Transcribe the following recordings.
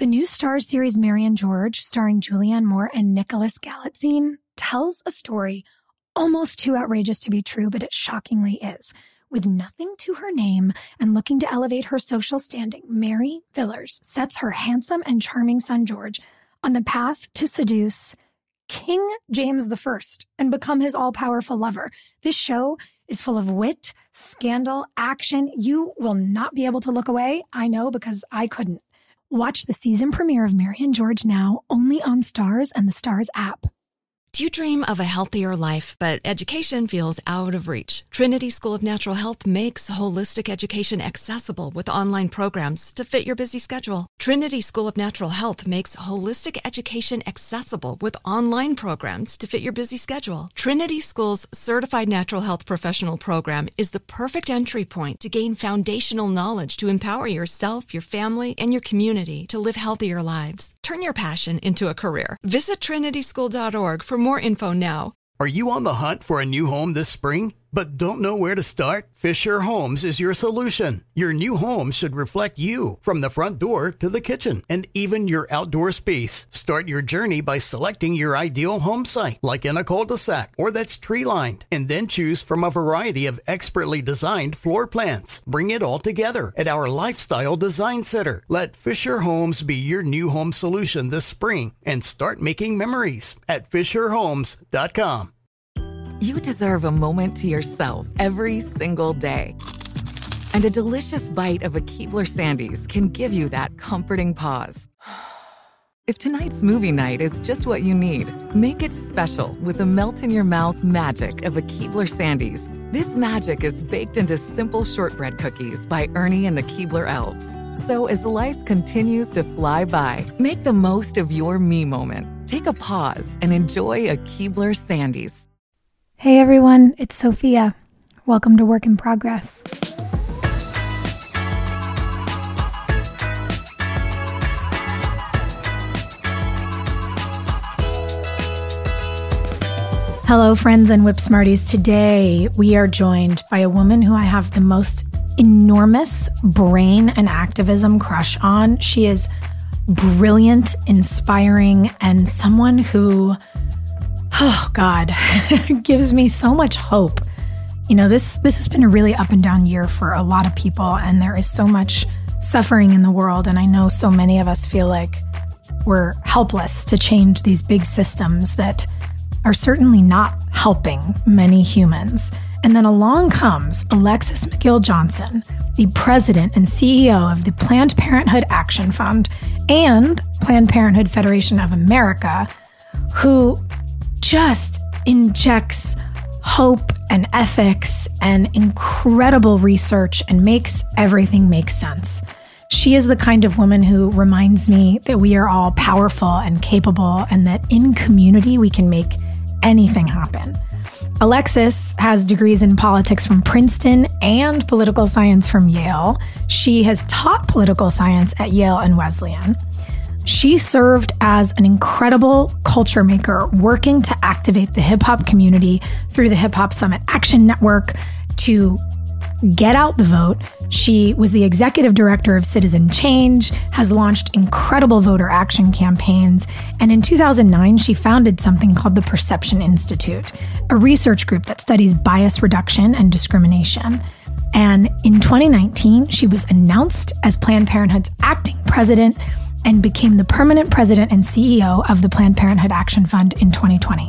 The new Starz series Mary and George, starring Julianne Moore and Nicholas Galitzine, tells a story almost too outrageous to be true, but it shockingly is. With nothing to her name and looking to elevate her social standing, Mary Villers sets her handsome and charming son George on the path to seduce King James I and become his all-powerful lover. This show is full of wit, scandal, action. You will not be able to look away. I know, because I couldn't. Watch the season premiere of Mary and George now, only on Starz and the Starz app. Do you dream of a healthier life, but education feels out of reach? Trinity School of Natural Health makes holistic education accessible with online programs to fit your busy schedule. Trinity School of Natural Health makes holistic education accessible with online programs to fit your busy schedule. Trinity School's Certified Natural Health Professional Program is the perfect entry point to gain foundational knowledge to empower yourself, your family, and your community to live healthier lives. Turn your passion into a career. Visit trinityschool.org for more info now. Are you on the hunt for a new home this spring, but don't know where to start? Fisher Homes is your solution. Your new home should reflect you, from the front door to the kitchen, and even your outdoor space. Start your journey by selecting your ideal home site, like in a cul-de-sac or that's tree-lined, and then choose from a variety of expertly designed floor plans. Bring it all together at our Lifestyle Design Center. Let Fisher Homes be your new home solution this spring and start making memories at FisherHomes.com. You deserve a moment to yourself every single day. And a delicious bite of a Keebler Sandies can give you that comforting pause. If tonight's movie night is just what you need, make it special with the melt-in-your-mouth magic of a Keebler Sandies. This magic is baked into simple shortbread cookies by Ernie and the Keebler Elves. So as life continues to fly by, make the most of your me moment. Take a pause and enjoy a Keebler Sandies. Hey everyone, it's Sophia. Welcome to Work in Progress. Hello friends and Whip Smarties. Today we are joined by a woman who I have the most enormous brain and activism crush on. She is brilliant, inspiring, and someone who, oh God, gives me so much hope. You know, this has been a really up and down year for a lot of people, and there is so much suffering in the world. And I know so many of us feel like we're helpless to change these big systems that are certainly not helping many humans. And then along comes Alexis McGill Johnson, the president and CEO of the Planned Parenthood Action Fund and Planned Parenthood Federation of America, who just injects hope and ethics and incredible research and makes everything make sense. She is the kind of woman who reminds me that we are all powerful and capable, and that in community we can make anything happen. Alexis has degrees in politics from Princeton and political science from Yale. She has taught political science at Yale and Wesleyan. She served as an incredible culture maker, working to activate the hip-hop community through the Hip Hop Summit Action Network to get out the vote. She was the executive director of Citizen Change, has launched incredible voter action campaigns, and in 2009, she founded something called the Perception Institute, a research group that studies bias reduction and discrimination. And in 2019, she was announced as Planned Parenthood's acting president and became the permanent president and CEO of the Planned Parenthood Action Fund in 2020.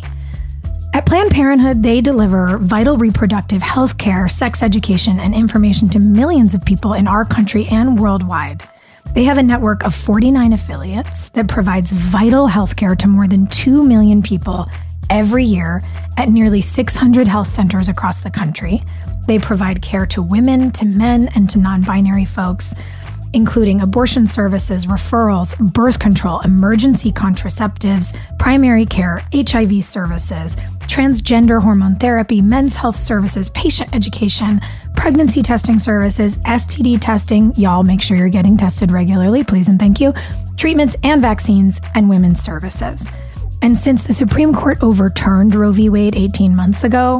At Planned Parenthood, they deliver vital reproductive health care, sex education, and information to millions of people in our country and worldwide. They have a network of 49 affiliates that provides vital health care to more than 2 million people every year at nearly 600 health centers across the country. They provide care to women, to men, and to non-binary folks, including abortion services, referrals, birth control, emergency contraceptives, primary care, HIV services, transgender hormone therapy, men's health services, patient education, pregnancy testing services, STD testing. Y'all make sure you're getting tested regularly, please and thank you. Treatments and vaccines, and women's services. And since the Supreme Court overturned Roe v. Wade 18 months ago,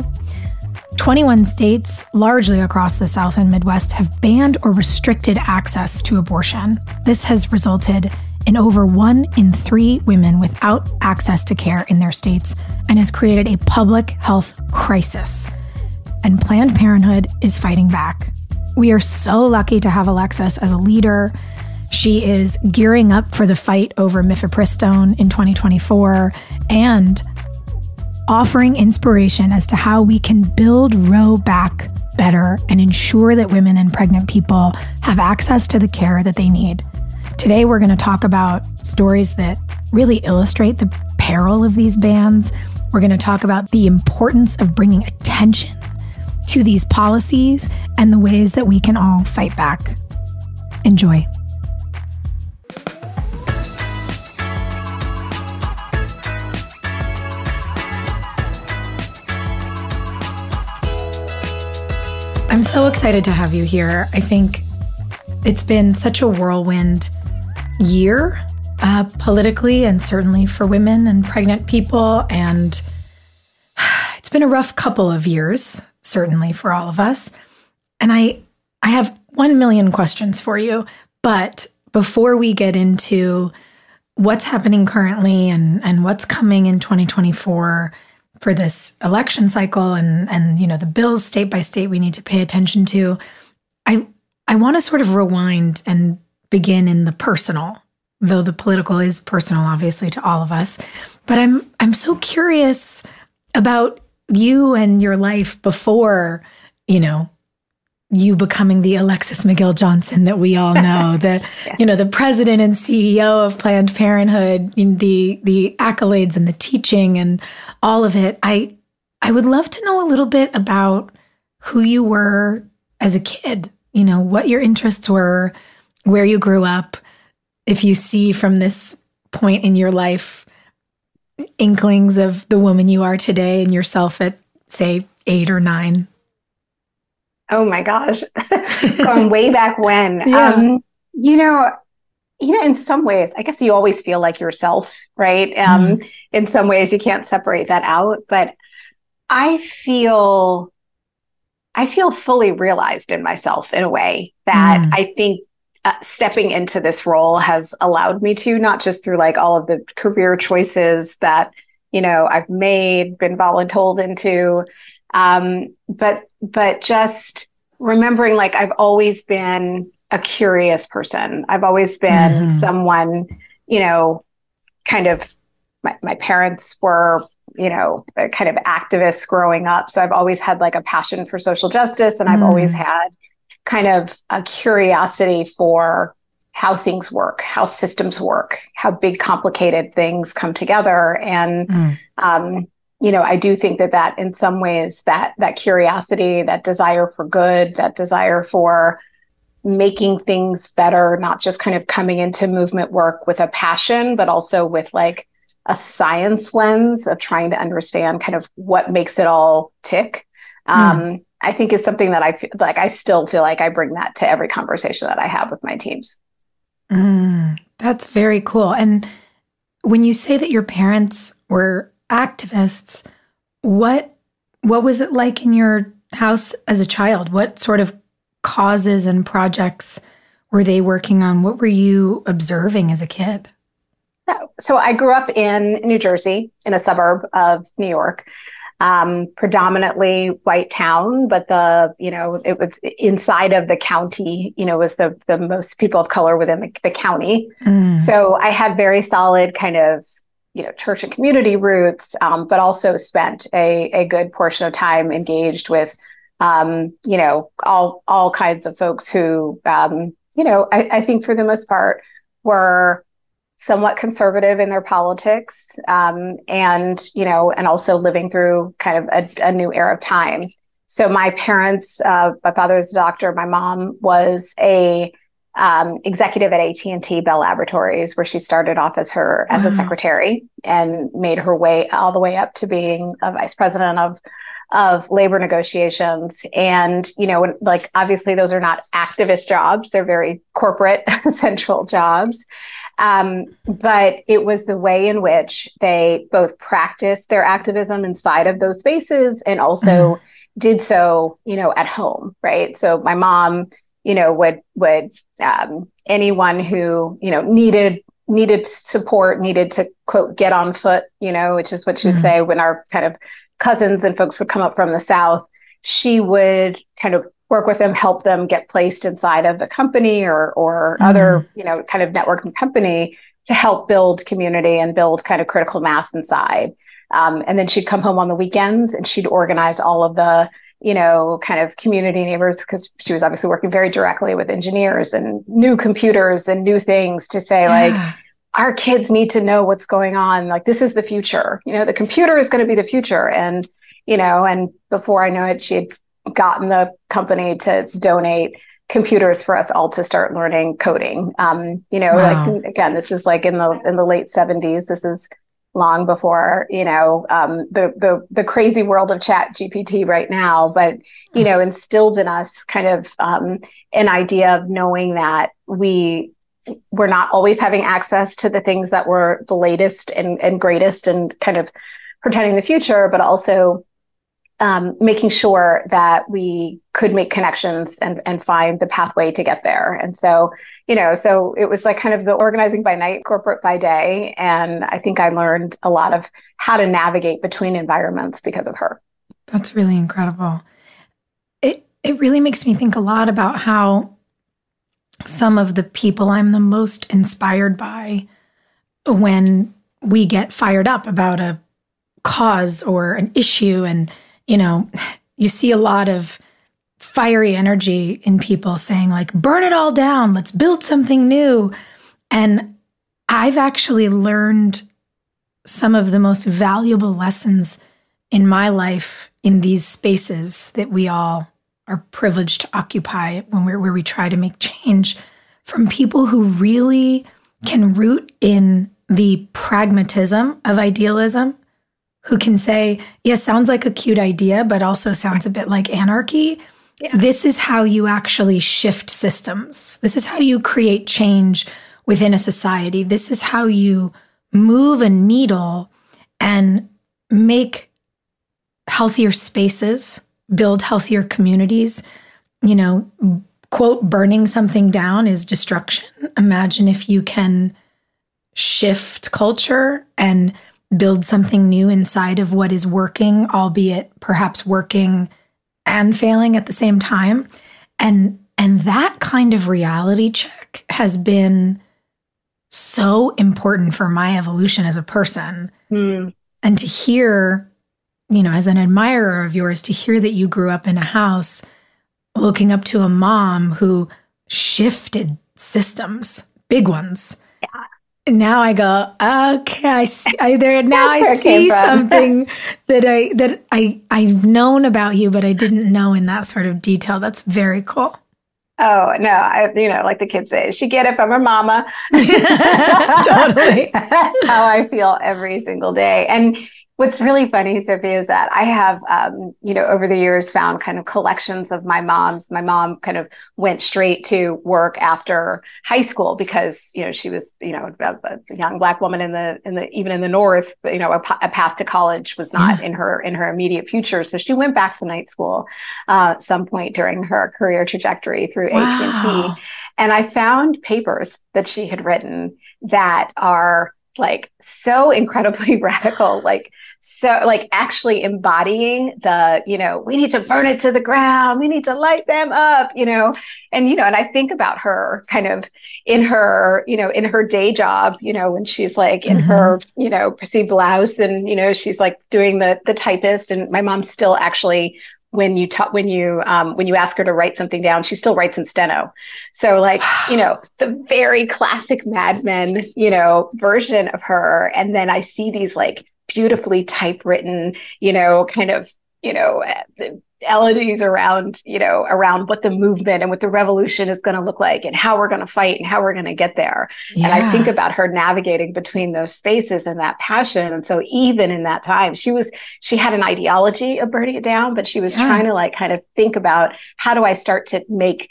21 states, largely across the South and Midwest, have banned or restricted access to abortion. This has resulted in over 1 in 3 women without access to care in their states and has created a public health crisis. And Planned Parenthood is fighting back. We are so lucky to have Alexis as a leader. She is gearing up for the fight over mifepristone in 2024 and offering inspiration as to how we can build Roe back better and ensure that women and pregnant people have access to the care that they need. Today, we're going to talk about stories that really illustrate the peril of these bans. We're going to talk about the importance of bringing attention to these policies and the ways that we can all fight back. Enjoy. I'm so excited to have you here. I think it's been such a whirlwind year politically and certainly for women and pregnant people. And it's been a rough couple of years, certainly for all of us. And I have 1 million questions for you. But before we get into what's happening currently and what's coming in 2024 for this election cycle and you know, the bills state by state we need to pay attention to, I want to sort of rewind and begin in the personal, though the political is personal, obviously, to all of us. But I'm so curious about you and your life before, you know, you becoming the Alexis McGill Johnson that we all know, the you know, the president and CEO of Planned Parenthood, the accolades and the teaching and all of it. I would love to know a little bit about who you were as a kid. You know, what your interests were, where you grew up, if you see from this point in your life inklings of the woman you are today and yourself at, say, 8 or 9. Oh my gosh, going way back when. Yeah. You know, in some ways, I guess you always feel like yourself, right? In some ways, you can't separate that out, but I feel fully realized in myself in a way that I think stepping into this role has allowed me to, not just through like all of the career choices that, you know, I've made, been voluntold into, but just remembering like I've always been a curious person. I've always been someone, you know, kind of my parents were, you know, kind of activists growing up. So I've always had like a passion for social justice. And I've always had kind of a curiosity for how things work, how systems work, how big, complicated things come together. And, you know, I do think that in some ways that curiosity, that desire for good, that desire for making things better, not just kind of coming into movement work with a passion, but also with like a science lens of trying to understand kind of what makes it all tick. I think is something that I feel like I still feel like I bring that to every conversation that I have with my teams. That's very cool. And when you say that your parents were activists, what was it like in your house as a child? What sort of causes and projects were they working on? What were you observing as a kid? So I grew up in New Jersey, in a suburb of New York, predominantly white town, but it was inside of the county, you know, was the most people of color within the county. So I had very solid kind of, you know, church and community roots, but also spent a good portion of time engaged with, you know, all kinds of folks who, you know, I think for the most part were somewhat conservative in their politics, and, you know, and also living through kind of a new era of time. So my parents, my father was a doctor. My mom was a executive at AT&T Bell Laboratories, where she started off as a secretary and made her way all the way up to being a vice president of labor negotiations. And, you know, like, obviously those are not activist jobs. They're very corporate central jobs. But it was the way in which they both practiced their activism inside of those spaces and also did so, you know, at home. Right. So my mom, you know, would anyone who, you know, needed needed support, needed to quote, get on foot, which is what she would say when our kind of cousins and folks would come up from the South, she would kind of work with them, help them get placed inside of a company or other, kind of networking company to help build community and build kind of critical mass inside. And then she'd come home on the weekends and she'd organize all of the, kind of community neighbors, because she was obviously working very directly with engineers and new computers and new things to say, like, our kids need to know what's going on. Like, this is the future. The computer is going to be the future. And, and before I know it, she had gotten the company to donate computers for us all to start learning coding. Wow. Like, again, this is like in the late 70s. This is long before, the crazy world of Chat GPT right now, but, instilled in us kind of an idea of knowing that we're not always having access to the things that were the latest and greatest and kind of pretending the future, but also making sure that we could make connections and find the pathway to get there. And so, so it was like kind of the organizing by night, corporate by day. And I think I learned a lot of how to navigate between environments because of her. That's really incredible. It really makes me think a lot about how some of the people I'm the most inspired by, when we get fired up about a cause or an issue, and you see a lot of fiery energy in people saying, like, burn it all down, let's build something new. And I've actually learned some of the most valuable lessons in my life in these spaces that we all are privileged to occupy where we try to make change, from people who really can root in the pragmatism of idealism, who can say, yeah, sounds like a cute idea, but also sounds a bit like anarchy. Yeah. This is how you actually shift systems. This is how you create change within a society. This is how you move a needle and make healthier spaces, build healthier communities. Quote, burning something down is destruction. Imagine if you can shift culture and build something new inside of what is working, albeit perhaps working and failing at the same time. And that kind of reality check has been so important for my evolution as a person. And to hear, as an admirer of yours, to hear that you grew up in a house looking up to a mom who shifted systems, big ones. Yeah. Now I go, okay, I see something that I've known about you, but I didn't know in that sort of detail. That's very cool. Oh, no, like the kids say, she get it from her mama. Totally. That's how I feel every single day. And what's really funny, Sophie, is that I have, over the years found kind of collections of my mom's. My mom kind of went straight to work after high school because, she was, a young Black woman even in the North, but, a path to college was not in her immediate future. So she went back to night school at some point during her career trajectory through AT&T. And I found papers that she had written that are like so incredibly radical, actually embodying the, we need to burn it to the ground. We need to light them up, and I think about her kind of in her, in her day job, when she's like in her, perceived blouse and, she's like doing the typist, and my mom still actually, when you ask her to write something down, she still writes in steno. So the very classic Mad Men, version of her. And then I see these like beautifully typewritten, kind of, elegies around what the movement and what the revolution is going to look like and how we're going to fight and how we're going to get there. Yeah. And I think about her navigating between those spaces and that passion. And so even in that time, she had an ideology of burning it down, but she was trying to kind of think about, how do I start to make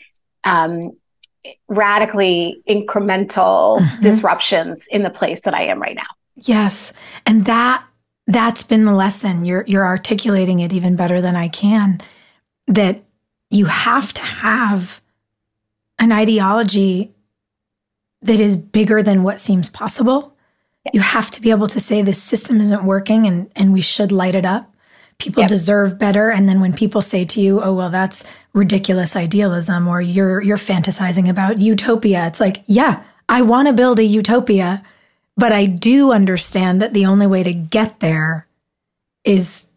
radically incremental disruptions in the place that I am right now. Yes. And that's been the lesson. You're articulating it even better than I can, that you have to have an ideology that is bigger than what seems possible. You have to be able to say this system isn't working and we should light it up. People deserve better. And then when people say to you, oh, well, that's ridiculous idealism, or you're fantasizing about utopia, it's like, yeah, I want to build a utopia, but I do understand that the only way to get there is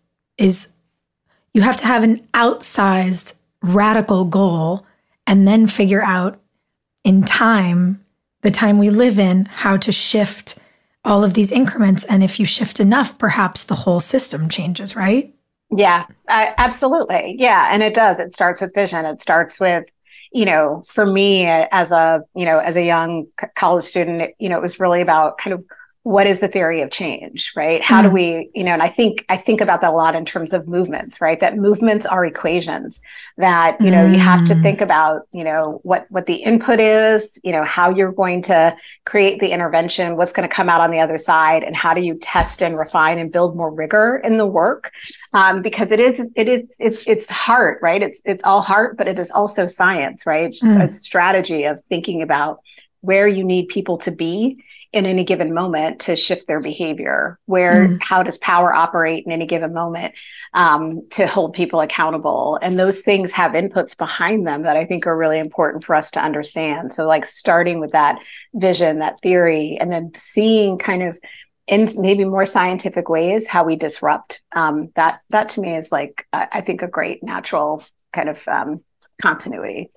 you have to have an outsized radical goal and then figure out in time, the time we live in, how to shift all of these increments. And if you shift enough, perhaps the whole system changes, right? Yeah, absolutely. Yeah. And it does. It starts with vision. It starts with, for me as a young college student, it was really about kind of what is the theory of change, right? How do we, and I think about that a lot in terms of movements, right? That movements are equations that, you have to think about, what the input is, how you're going to create the intervention, what's going to come out on the other side, and how do you test and refine and build more rigor in the work? Because it's heart, right? It's all heart, but it is also science, right? It's just a strategy of thinking about where you need people to be in any given moment to shift their behavior, how does power operate in any given moment to hold people accountable. And those things have inputs behind them that I think are really important for us to understand. So like starting with that vision, that theory, and then seeing kind of in maybe more scientific ways how we disrupt, that to me is like, I think a great natural kind of continuity.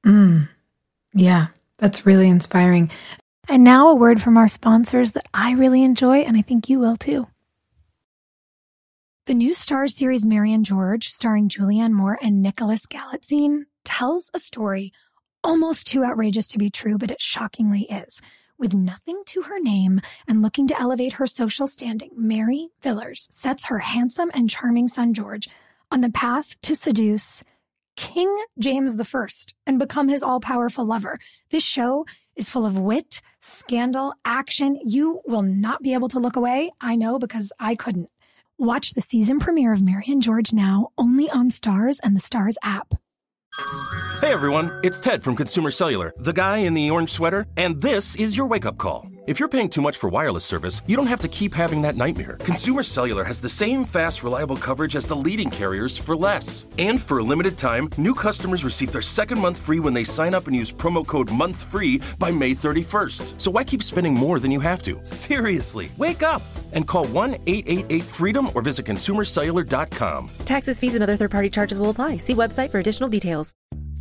Yeah, that's really inspiring. And now a word from our sponsors that I really enjoy, and I think you will too. The new Starz series Marian George, starring Julianne Moore and Nicholas Galitzine, tells a story almost too outrageous to be true, but it shockingly is. With nothing to her name and looking to elevate her social standing, Mary Villers sets her handsome and charming son George on the path to seduce King James I and become his all-powerful lover. This show is full of wit, scandal, action. You will not be able to look away. I know, because I couldn't. Watch the season premiere of Marian George now, only on Starz and the Starz app. Hey everyone, it's Ted from Consumer Cellular, the guy in the orange sweater, and this is your wake-up call. If you're paying too much for wireless service, you don't have to keep having that nightmare. Consumer Cellular has the same fast, reliable coverage as the leading carriers for less. And for a limited time, new customers receive their second month free when they sign up and use promo code MONTHFREE by May 31st. So why keep spending more than you have to? Seriously, wake up and call 1-888-FREEDOM or visit consumercellular.com. Taxes, fees, and other third-party charges will apply. See website for additional details.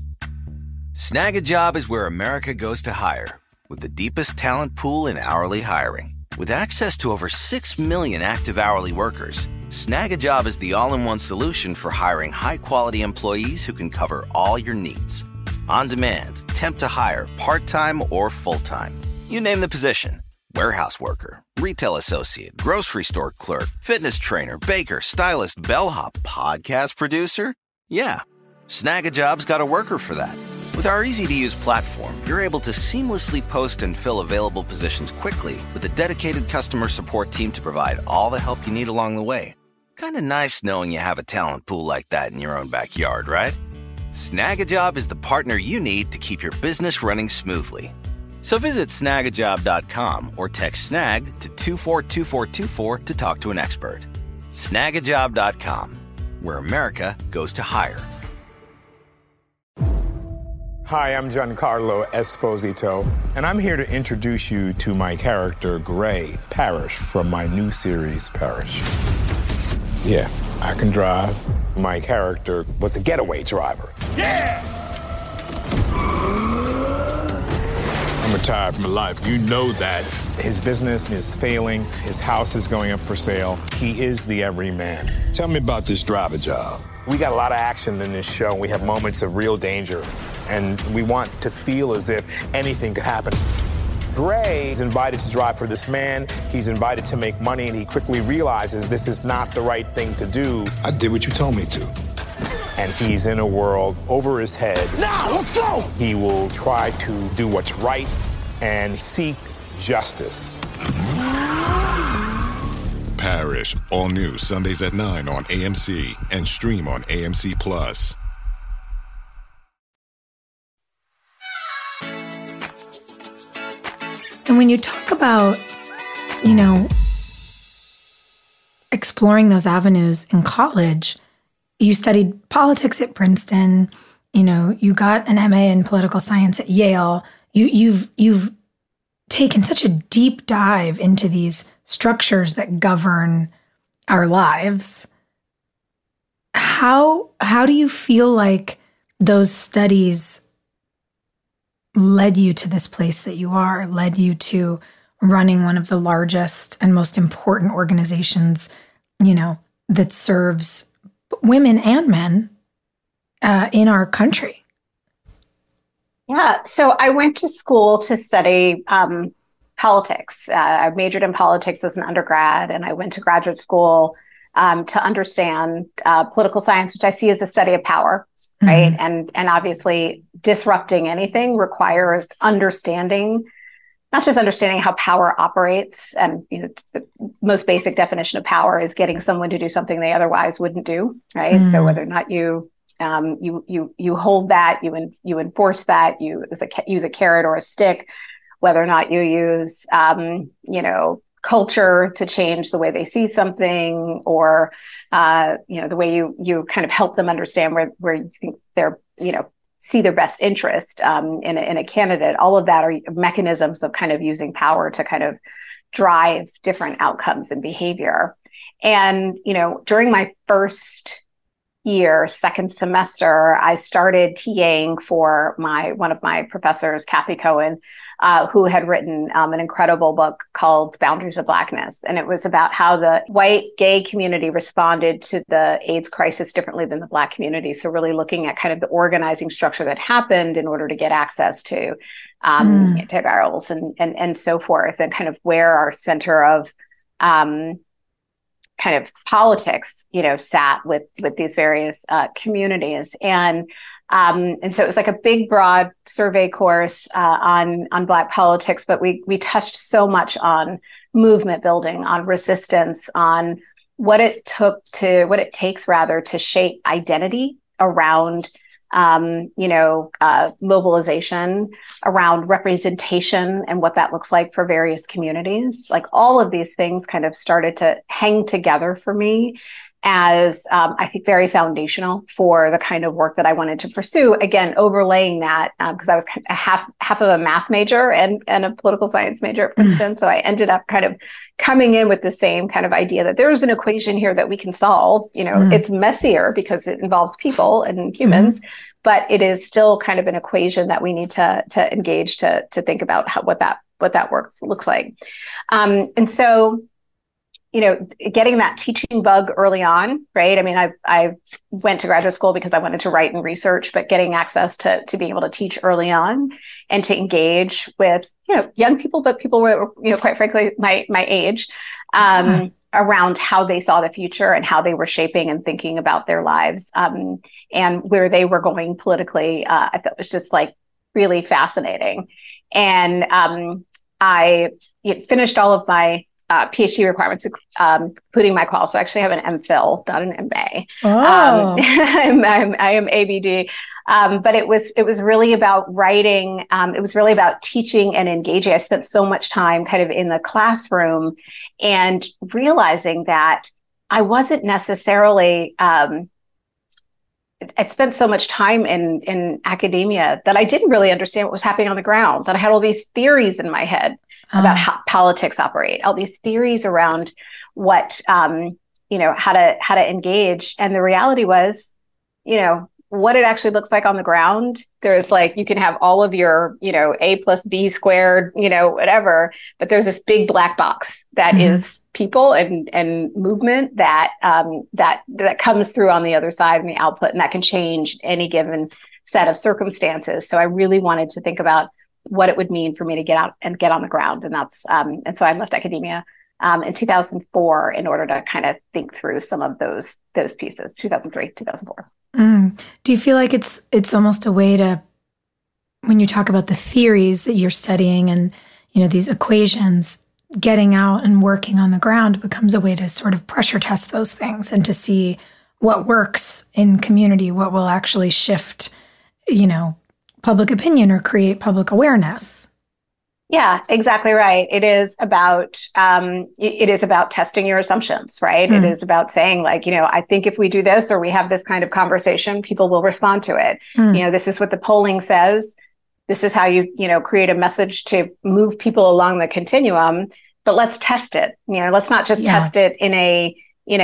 Snag a Job is where America goes to hire, with the deepest talent pool in hourly hiring. With access to over 6 million active hourly workers, Snag a Job is the all-in-one solution for hiring high-quality employees who can cover all your needs. On demand, temp to hire, part-time or full-time. You name the position. Warehouse worker, retail associate, grocery store clerk, fitness trainer, baker, stylist, bellhop, podcast producer. Yeah, Snag a Job's got a worker for that. With our easy-to-use platform, you're able to seamlessly post and fill available positions quickly with a dedicated customer support team to provide all the help you need along the way. Kind of nice knowing you have a talent pool like that in your own backyard, right? Snag a Job is the partner you need to keep your business running smoothly. So visit snagajob.com or text SNAG to 242424 to talk to an expert. Snagajob.com, where America goes to hire. Hi, I'm Giancarlo Esposito, and I'm here to introduce you to my character, Gray Parrish, from my new series, Parrish. Yeah, I can drive. My character was a getaway driver. Yeah! I'm retired from life. You know that. His business is failing. His house is going up for sale. He is the everyman. Tell me about this driver job. We got a lot of action in this show. We have moments of real danger, and we want to feel as if anything could happen. Gray is invited to drive for this man. He's invited to make money, and he quickly realizes this is not the right thing to do. I did what you told me to. And he's in a world over his head. Now, let's go! He will try to do what's right and seek justice. Parrish, all new Sundays at 9 on AMC and stream on AMC+. when you talk about, exploring those avenues in college, you studied politics at Princeton, you got an MA in political science at Yale. You've taken such a deep dive into these structures that govern our lives. How do you feel like those studies led you to this place that you are, led you to running one of the largest and most important organizations, that serves women and men in our country? Yeah. So I went to school to study politics. I majored in politics as an undergrad, and I went to graduate school to understand political science, which I see as a study of power, right? And obviously disrupting anything requires understanding, not just understanding how power operates. And the most basic definition of power is getting someone to do something they otherwise wouldn't do, right? So whether or not you hold that, you enforce that, you use a carrot or a stick, whether or not you use culture to change the way they see something, or the way you kind of help them understand where you think they're see their best interest in a candidate. All of that are mechanisms of kind of using power to kind of drive different outcomes and behavior. And during my first year, second semester, I started TAing for one of my professors, Kathy Cohen, who had written an incredible book called Boundaries of Blackness. And it was about how the white gay community responded to the AIDS crisis differently than the Black community. So really looking at kind of the organizing structure that happened in order to get access to antivirals and so forth, and kind of where our center of kind of politics, sat with these various communities. And so it was like a big, broad survey course on Black politics, but we touched so much on movement building, on resistance, on what it takes to shape identity around mobilization, around representation and what that looks like for various communities. Like all of these things kind of started to hang together for me as I think very foundational for the kind of work that I wanted to pursue. Again, overlaying that because I was kind of half of a math major and a political science major at Princeton. So I ended up kind of coming in with the same kind of idea that there's an equation here that we can solve. It's messier because it involves people and humans, but it is still kind of an equation that we need to engage to think about what that looks like. And so, getting that teaching bug early on, right? I mean, I went to graduate school because I wanted to write and research, but getting access to being able to teach early on and to engage with, young people, but people were, quite frankly, my age, around how they saw the future and how they were shaping and thinking about their lives, and where they were going politically. I thought it was just like really fascinating. And I finished all of my PhD requirements, including my qual. So I actually have an MPhil, not an MA. Oh. I am ABD. But it was really about writing. It was really about teaching and engaging. I spent so much time kind of in the classroom and realizing that I wasn't necessarily, I'd spent so much time in academia that I didn't really understand what was happening on the ground, that I had all these theories in my head about how politics operate, all these theories around what, how to engage. And the reality was, what it actually looks like on the ground. There's like, you can have all of your, A plus B squared, whatever, but there's this big black box that is people and movement that comes through on the other side and the output, and that can change any given set of circumstances. So I really wanted to think about what it would mean for me to get out and get on the ground. And that's, and so I left academia in 2004 in order to kind of think through some of those pieces, 2003, 2004. Do you feel like it's almost a way to, when you talk about the theories that you're studying and, these equations, getting out and working on the ground becomes a way to sort of pressure test those things and to see what works in community, what will actually shift, public opinion or create public awareness? Yeah, exactly right. It is about testing your assumptions, right? It is about saying like, I think if we do this or we have this kind of conversation, people will respond to it. This is what the polling says. This is how you create a message to move people along the continuum, but let's test it. Let's not just test it in a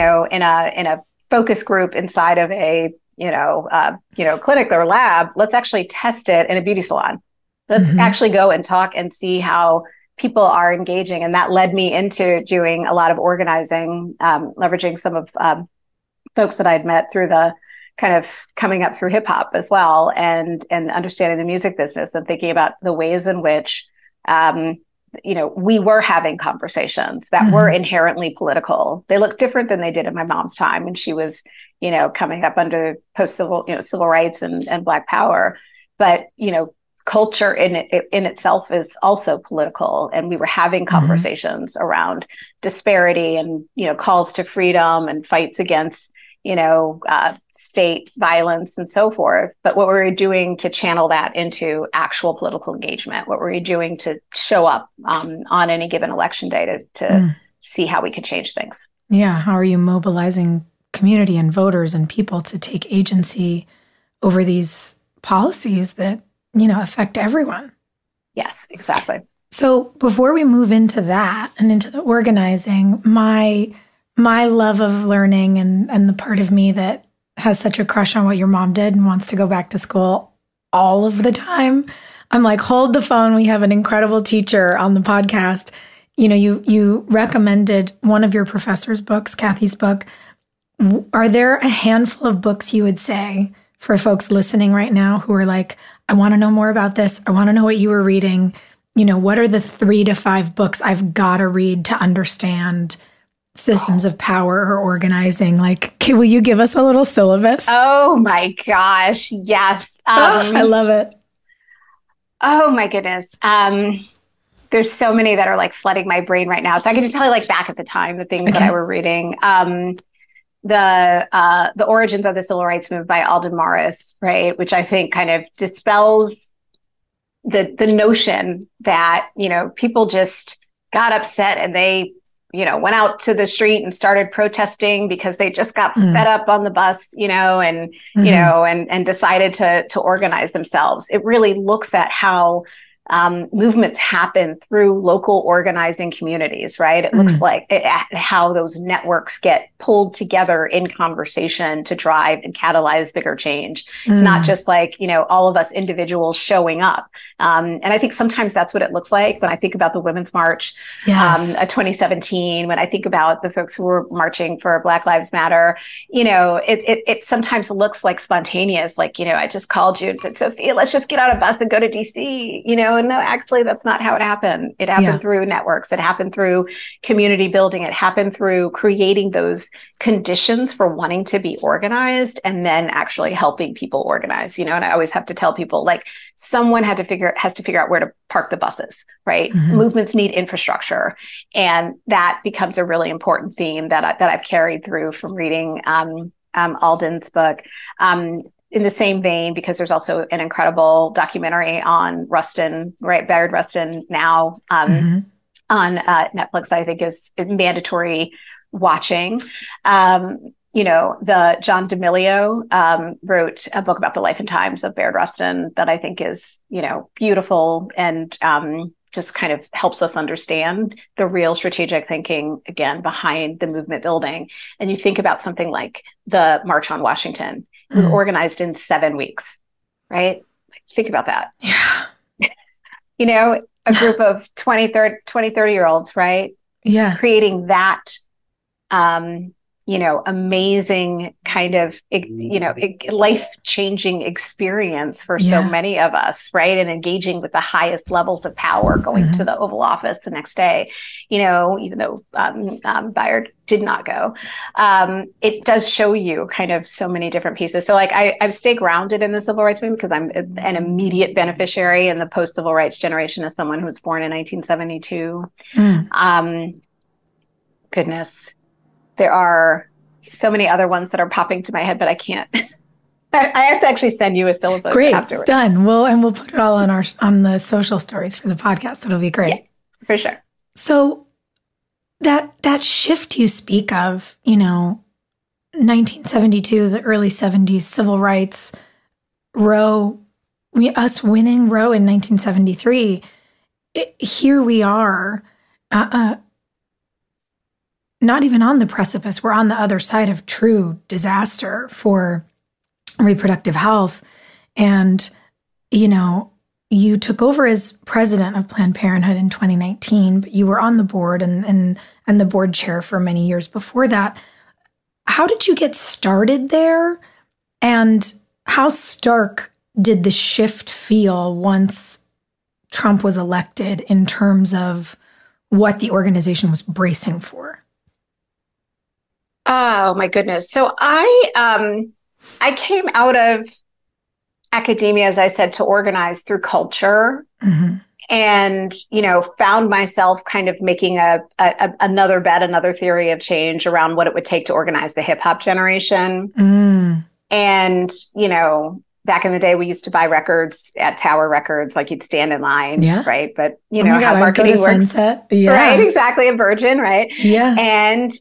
focus group inside of a, clinic or lab. Let's actually test it in a beauty salon. Let's actually go and talk and see how people are engaging. And that led me into doing a lot of organizing, leveraging some of folks that I'd met through the kind of coming up through hip hop as well, and understanding the music business and thinking about the ways in which, we were having conversations that were inherently political. They look different than they did in my mom's time. And she was, coming up under post-civil, civil rights and Black power. But, culture in itself is also political, and we were having conversations around disparity and calls to freedom and fights against state violence and so forth. But what were we doing to channel that into actual political engagement? What were we doing to show up on any given election day to see how we could change things? Yeah, how are you mobilizing community and voters and people to take agency over these policies that affect everyone? Yes, exactly. So before we move into that and into the organizing, my love of learning and the part of me that has such a crush on what your mom did and wants to go back to school all of the time, I'm like, hold the phone. We have an incredible teacher on the podcast. You recommended one of your professor's books, Kathy's book. Are there a handful of books you would say for folks listening right now who are like, I want to know more about this. I want to know what you were reading. What are the 3 to 5 books I've got to read to understand systems of power or organizing? Like, will you give us a little syllabus? Oh my gosh. Yes. I love it. Oh my goodness. There's so many that are like flooding my brain right now. So I can just tell you like back at the time, the things that I were reading. The Origins of the Civil Rights Movement by Alden Morris, right? Which I think kind of dispels the notion that, people just got upset and they, went out to the street and started protesting because they just got fed up on the bus, and decided to organize themselves. It really looks at how movements happen through local organizing communities, right? It looks like how those networks get pulled together in conversation to drive and catalyze bigger change. It's not just like, all of us individuals showing up. And I think sometimes that's what it looks like when I think about the Women's March of 2017, when I think about the folks who were marching for Black Lives Matter, it sometimes looks like spontaneous, like, I just called you and said, Sophia, let's just get on a bus and go to DC, and no, actually, that's not how it happened. It happened through networks. It happened through community building. It happened through creating those conditions for wanting to be organized and then actually helping people organize, and I always have to tell people, like, someone has to figure out where to park the buses, right? Movements need infrastructure. And that becomes a really important theme that I've carried through from reading Alden's book. In the same vein, because there's also an incredible documentary on Rustin, right? Bayard Rustin now on Netflix, I think is mandatory watching. The John D'Amelio wrote a book about the life and times of Bayard Rustin that I think is, beautiful and just kind of helps us understand the real strategic thinking, again, behind the movement building. And you think about something like the March on Washington. It was organized in 7 weeks, right? Think about that. Yeah. A group of 20, 30-year-olds, right? Yeah. Creating that, amazing kind of, life-changing experience for so many of us, right? And engaging with the highest levels of power, going to the Oval Office the next day, even though Bayard did not go. It does show you kind of so many different pieces. So like I've stayed grounded in the civil rights movement because I'm an immediate beneficiary in the post-civil rights generation as someone who was born in 1972. Goodness. There are so many other ones that are popping to my head, but I can't I have to actually send you a syllabus Great, afterwards. Done. We'll put it all on the social stories for the podcast. It'll be great. Yeah, for sure. So that shift you speak of, 1972, the early 70s, civil rights, Roe, us winning Roe in 1973, here we are, not even on the precipice. We're on the other side of true disaster for reproductive health. And, you took over as president of Planned Parenthood in 2019, but you were on the board and the board chair for many years before that. How did you get started there? And how stark did the shift feel once Trump was elected in terms of what the organization was bracing for? Oh my goodness. So I came out of academia, as I said, to organize through culture, and, found myself kind of making another bet, another theory of change around what it would take to organize the hip hop generation. And, back in the day, we used to buy records at Tower Records, like you'd stand in line, right? But how marketing works, Sunset. Yeah. Right? Exactly, a Virgin, right? Yeah. And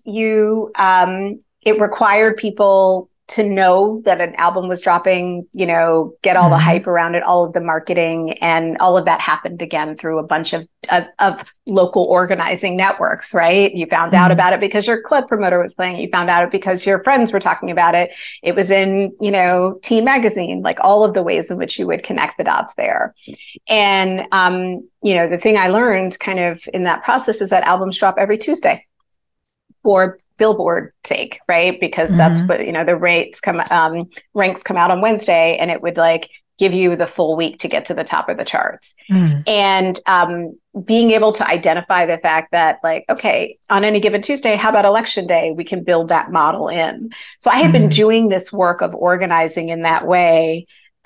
it required people to know that an album was dropping, get all the hype around it, all of the marketing, and all of that happened again through a bunch of local organizing networks, right? You found out about it because your club promoter was playing it. You found out because your friends were talking about it. It was in, Teen Magazine, like all of the ways in which you would connect the dots there. And, the thing I learned kind of in that process is that albums drop every Tuesday for Billboard sake, right? Because that's what, the ranks come out on Wednesday, and it would like give you the full week to get to the top of the charts. And being able to identify the fact that like, okay, on any given Tuesday, how about election day? We can build that model in. So I had been doing this work of organizing in that way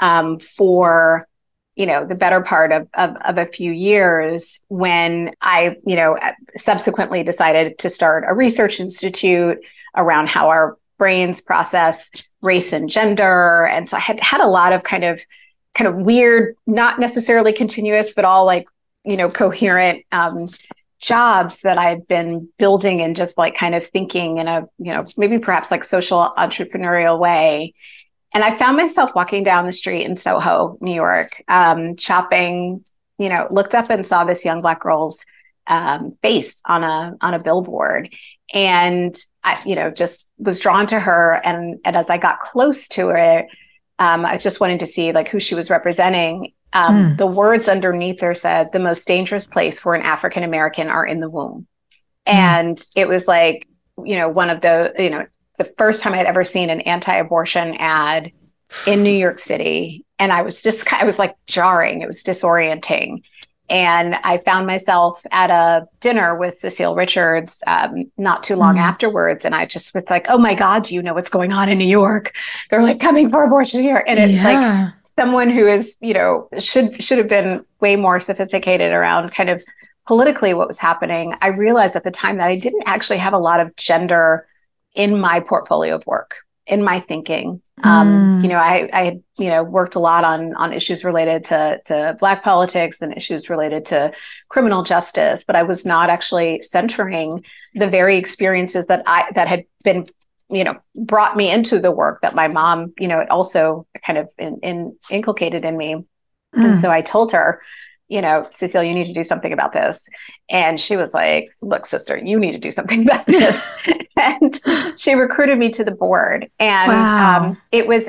for the better part of a few years, when I, subsequently decided to start a research institute around how our brains process race and gender. And so I had a lot of kind of weird, not necessarily continuous, but all like, coherent jobs that I'd been building and just like kind of thinking in a, maybe perhaps like social entrepreneurial way. And I found myself walking down the street in Soho, New York, shopping, looked up and saw this young Black girl's face on a billboard. And I, just was drawn to her. And as I got close to it, I just wanted to see like who she was representing. The words underneath her said, "The most dangerous place for an African-American are in the womb." And it was like, one of the, the first time I'd ever seen an anti-abortion ad in New York City. And I was like jarring. It was disorienting. And I found myself at a dinner with Cecile Richards not too long afterwards. And I just was like, oh my God, do you know what's going on in New York? They're like coming for abortion here. And it's like someone who is, should have been way more sophisticated around kind of politically what was happening. I realized at the time that I didn't actually have a lot of gender in my portfolio of work, in my thinking. I had, worked a lot on issues related to Black politics and issues related to criminal justice, but I was not actually centering the very experiences that had been, brought me into the work that my mom, it also kind of inculcated in me. And so I told her, Cecile, you need to do something about this. And she was like, look, sister, you need to do something about this. And she recruited me to the board. And it was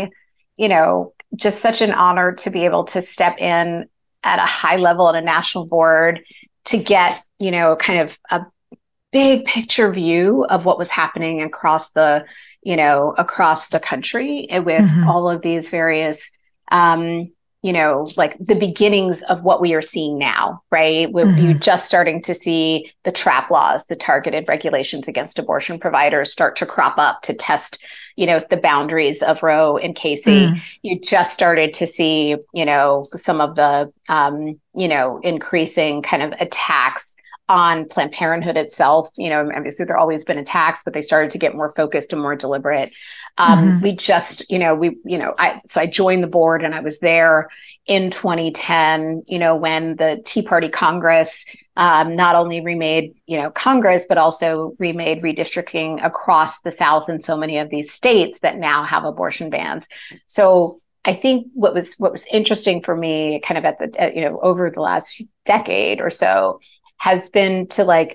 just such an honor to be able to step in at a high level at a national board to get, kind of a big picture view of what was happening across the country with all of these various, like the beginnings of what we are seeing now, right? You're just starting to see the trap laws, the targeted regulations against abortion providers start to crop up to test, the boundaries of Roe and Casey. You just started to see, some of the, increasing kind of attacks on Planned Parenthood itself. You know, obviously there always been attacks, but they started to get more focused and more deliberate. We just, I joined the board and I was there in 2010, when the Tea Party Congress not only remade, Congress, but also remade redistricting across the South in so many of these states that now have abortion bans. So I think what was interesting for me kind of over the last decade or so has been to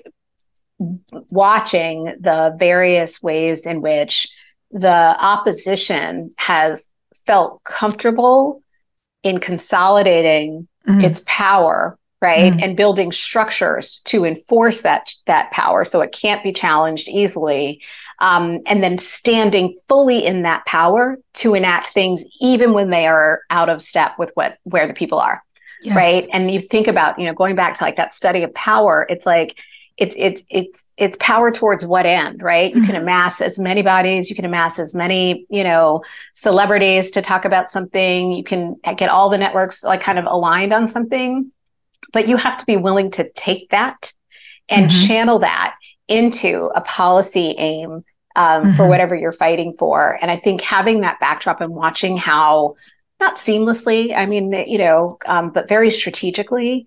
watching the various ways in which the opposition has felt comfortable in consolidating its power, right? And building structures to enforce that power so it can't be challenged easily. And then standing fully in that power to enact things even when they are out of step with where the people are. Yes. Right. And you think about, going back to that study of power, it's like, it's power towards what end, right? You can amass as many bodies, you can amass as many, celebrities to talk about something. You can get all the networks kind of aligned on something, but you have to be willing to take that and channel that into a policy aim for whatever you're fighting for. And I think having that backdrop and watching how, not seamlessly, but very strategically,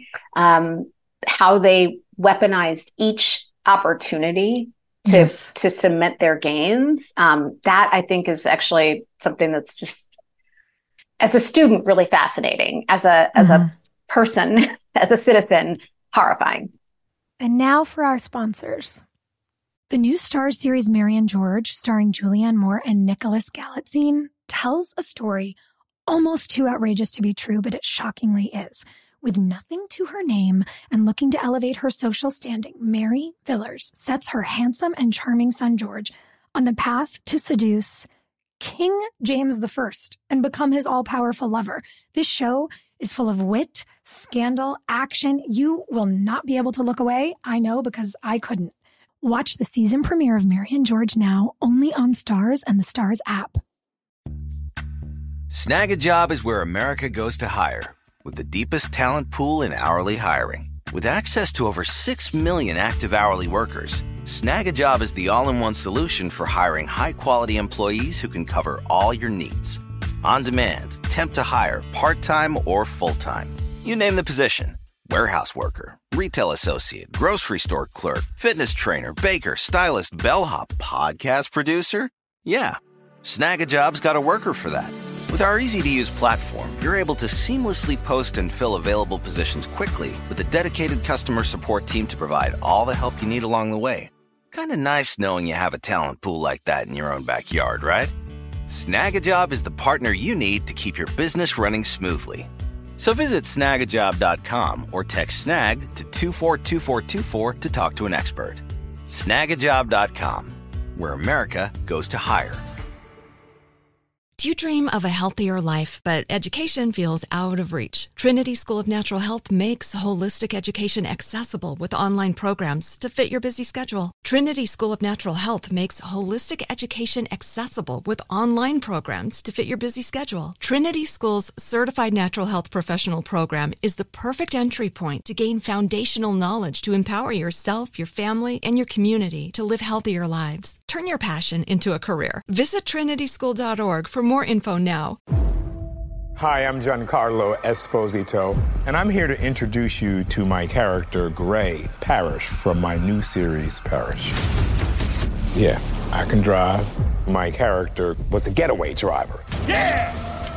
how they weaponized each opportunity to cement their gains. That I think is actually something that's just, as a student, really fascinating. As a person, as a citizen, horrifying. And now for our sponsors. The new Starz series Mary and George, starring Julianne Moore and Nicholas Galitzine, tells a story almost too outrageous to be true, but it shockingly is. With nothing to her name and looking to elevate her social standing, Mary Villers sets her handsome and charming son George on the path to seduce King James I and become his all-powerful lover. This show is full of wit, scandal, action. You will not be able to look away. I know, because I couldn't. Watch the season premiere of Mary and George now, only on Starz and the Starz app. Snag a Job is where America goes to hire, with the deepest talent pool in hourly hiring. With access to over 6 million active hourly workers, Snag a Job is the all-in-one solution for hiring high-quality employees who can cover all your needs. On demand, temp to hire, part-time or full-time. You name the position. Warehouse worker, retail associate, grocery store clerk, fitness trainer, baker, stylist, bellhop, podcast producer. Yeah, Snag a Job's got a worker for that. With our easy-to-use platform, you're able to seamlessly post and fill available positions quickly with a dedicated customer support team to provide all the help you need along the way. Kind of nice knowing you have a talent pool like that in your own backyard, right? Snag a Job is the partner you need to keep your business running smoothly. So visit snagajob.com or text SNAG to 242424 to talk to an expert. Snagajob.com, where America goes to hire. Do you dream of a healthier life, but education feels out of reach? Trinity School of Natural Health makes holistic education accessible with online programs to fit your busy schedule. Trinity School of Natural Health makes holistic education accessible with online programs to fit your busy schedule. Trinity School's Certified Natural Health Professional Program is the perfect entry point to gain foundational knowledge to empower yourself, your family, and your community to live healthier lives. Turn your passion into a career. Visit trinityschool.org for more info now. Hi, I'm Giancarlo Esposito, and I'm here to introduce you to my character, Gray Parrish, from my new series, Parrish. Yeah, I can drive. My character was a getaway driver. Yeah!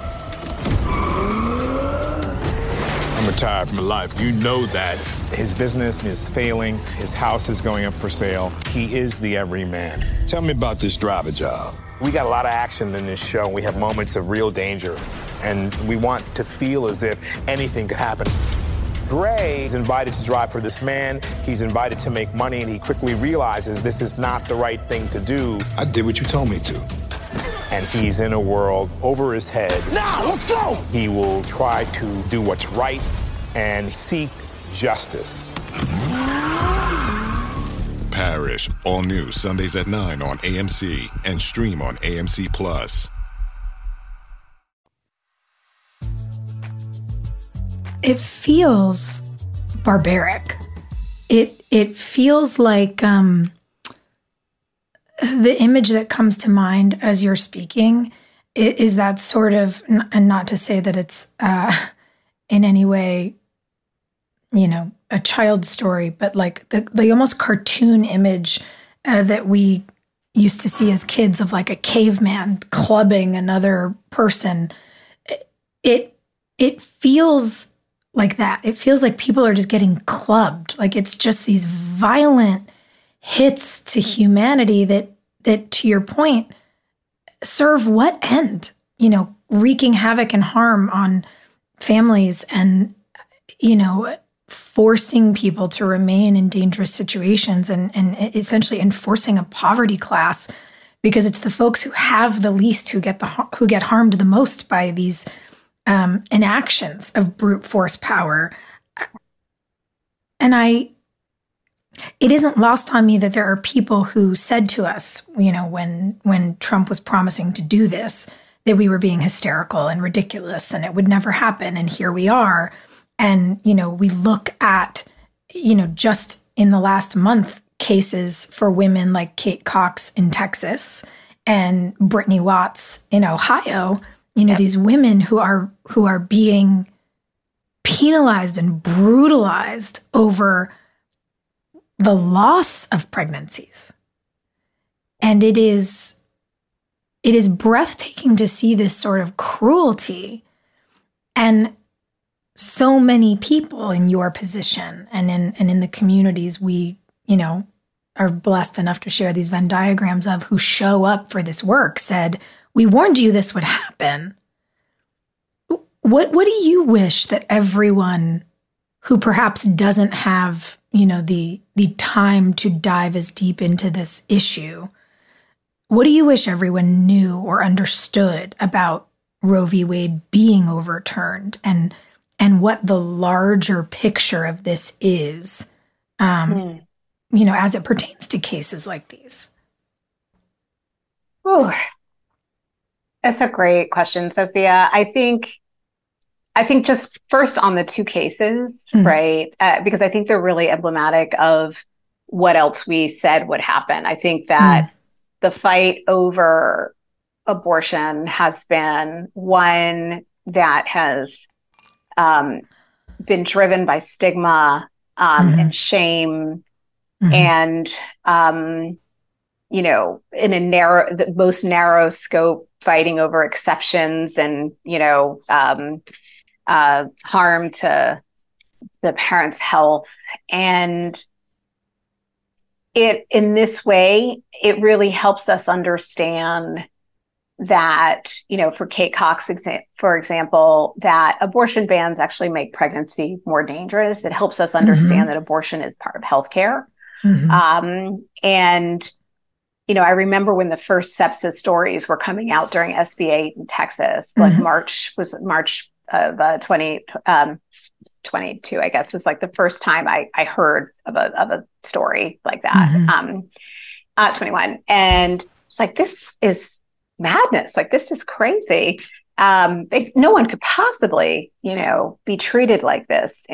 I'm retired from life. You know that. His business is failing. His house is going up for sale. He is the everyman. Tell me about this driver job. We got a lot of action in this show. We have moments of real danger, and we want to feel as if anything could happen. Gray is invited to drive for this man. He's invited to make money, and he quickly realizes this is not the right thing to do. I did what you told me to. And he's in a world over his head. Now, let's go! He will try to do what's right and seek justice. Parrish, all new Sundays at 9 on AMC and stream on AMC Plus. It feels barbaric. it feels like the image that comes to mind as you're speaking is that sort of, and not to say that it's in any way, a child's story, but like the almost cartoon image that we used to see as kids of like a caveman clubbing another person. It feels like that. It feels like people are just getting clubbed. Like it's just these violent hits to humanity that to your point, serve what end? Wreaking havoc and harm on families and, forcing people to remain in dangerous situations and essentially enforcing a poverty class because it's the folks who have the least who get harmed the most by these inactions of brute force power. And it isn't lost on me that there are people who said to us, when Trump was promising to do this, that we were being hysterical and ridiculous and it would never happen. And here we are. And, we look at, just in the last month, cases for women like Kate Cox in Texas and Brittany Watts in Ohio, these women who are being penalized and brutalized over the loss of pregnancies. And it is breathtaking to see this sort of cruelty. And so many people in your position and in the communities we, are blessed enough to share these Venn diagrams of who show up for this work said, we warned you this would happen. What do you wish that everyone who perhaps doesn't have, the time to dive as deep into this issue, what do you wish everyone knew or understood about Roe v. Wade being overturned and what the larger picture of this is, as it pertains to cases like these? Oh, that's a great question, Sophia. I think just first on the two cases, right? Because I think they're really emblematic of what else we said would happen. I think that the fight over abortion has been one that has been driven by stigma and shame and, in the most narrow scope, fighting over exceptions and, harm to the parent's health. And in this way, it really helps us understand that, for Kate Cox, for example, that abortion bans actually make pregnancy more dangerous. It helps us understand that abortion is part of healthcare. And, I remember when the first sepsis stories were coming out during SB 8 in Texas, like March of 2022, I guess, was like the first time I heard of a story like that, 21. And it's like, this is madness. Like, this is crazy. No one could possibly, be treated like this.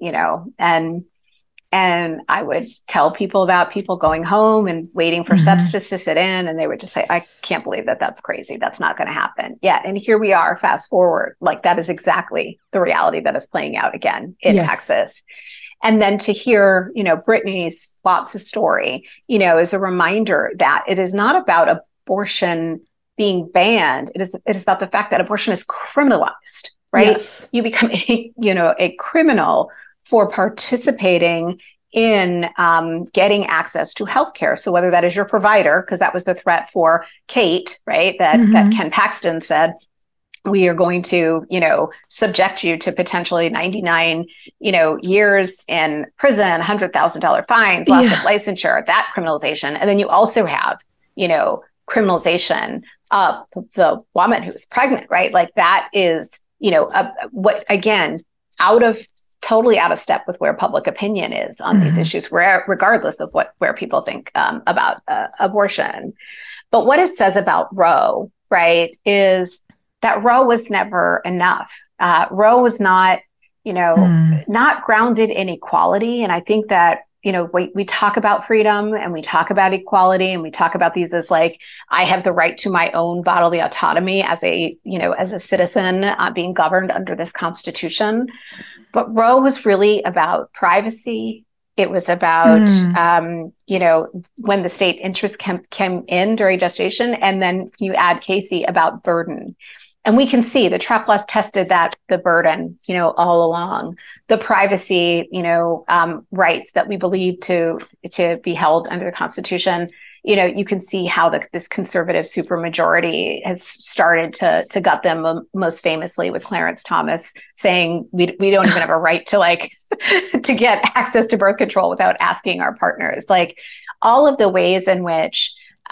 And I would tell people about people going home and waiting for sepsis to sit in. And they would just say, I can't believe that that's crazy. That's not going to happen. Yeah. And here we are, fast forward. Like, that is exactly the reality that is playing out again in Texas. And then to hear, Brittany's Watts' story, is a reminder that it is not about abortion being banned. It is about the fact that abortion is criminalized, right? Yes. You become a criminal for participating in getting access to healthcare. So whether that is your provider, because that was the threat for Kate, right? That Ken Paxton said, we are going to, subject you to potentially 99, years in prison, $100,000 fines, loss of licensure, that criminalization. And then you also have, criminalization of the woman who's pregnant, right? Like, that is, what, again, totally out of step with where public opinion is on these issues, regardless of where people think about abortion. But what it says about Roe, right, is that Roe was never enough. Roe was not, not grounded in equality. And I think that, we talk about freedom and we talk about equality and we talk about these as like, I have the right to my own bodily autonomy as a citizen being governed under this Constitution. But Roe was really about privacy. It was about, when the state interest came in during gestation, and then you add Casey about burden. And we can see the trap laws tested the burden, all along. The privacy, rights that we believe to be held under the Constitution. You can see how this conservative supermajority has started to gut them, most famously with Clarence Thomas saying we don't even have a right to to get access to birth control without asking our partners. Like all of the ways in which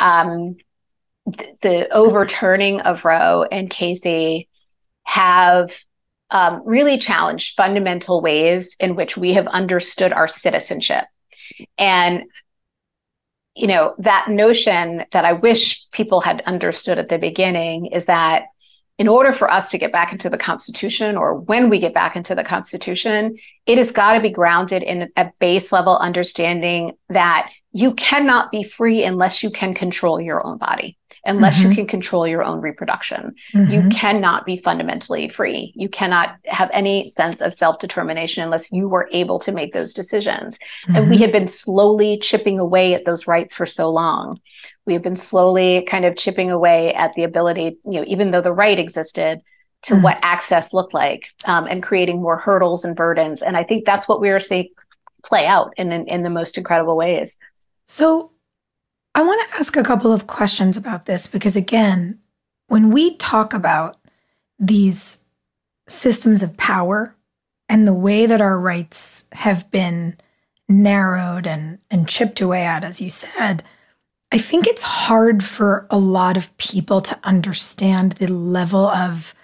the overturning of Roe and Casey have really challenged fundamental ways in which we have understood our citizenship. And that notion that I wish people had understood at the beginning is that in order for us to get back into the Constitution, or when we get back into the Constitution, it has got to be grounded in a base level understanding that you cannot be free unless you can control your own body, unless you can control your own reproduction. You cannot be fundamentally free. You cannot have any sense of self-determination unless you were able to make those decisions. And we have been slowly chipping away at those rights for so long. We have been slowly kind of chipping away at the ability, even though the right existed, to what access looked like, and creating more hurdles and burdens. And I think that's what we are seeing play out in the most incredible ways. So I want to ask a couple of questions about this, because again, when we talk about these systems of power and the way that our rights have been narrowed and chipped away at, as you said, I think it's hard for a lot of people to understand the level of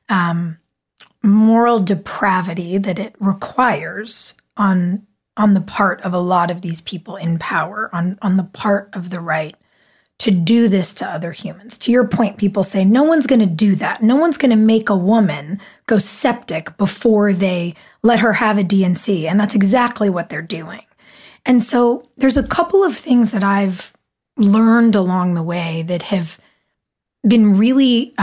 moral depravity that it requires on the part of a lot of these people in power, on the part of the right, to do this to other humans. To your point, people say, no one's going to do that. No one's going to make a woman go septic before they let her have a D&C. And that's exactly what they're doing. And so there's a couple of things that I've learned along the way that have been really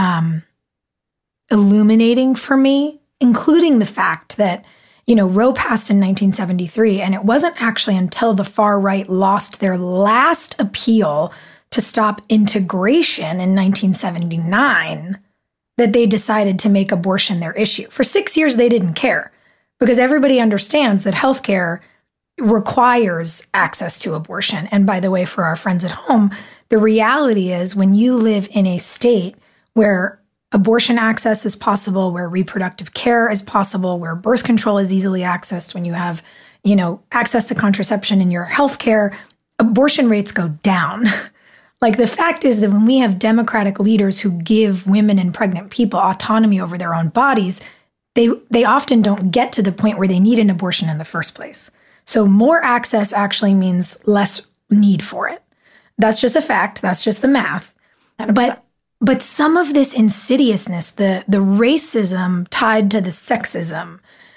illuminating for me, including the fact that Roe passed in 1973, and it wasn't actually until the far right lost their last appeal to stop integration in 1979 that they decided to make abortion their issue. For 6 years, they didn't care, because everybody understands that healthcare requires access to abortion. And by the way, for our friends at home, the reality is when you live in a state where abortion access is possible, where reproductive care is possible, where birth control is easily accessed, when you have, access to contraception in your healthcare, abortion rates go down. Like the fact is that when we have Democratic leaders who give women and pregnant people autonomy over their own bodies, they often don't get to the point where they need an abortion in the first place. So more access actually means less need for it. That's just a fact. That's just the math. 100%. But some of this insidiousness, the racism tied to the sexism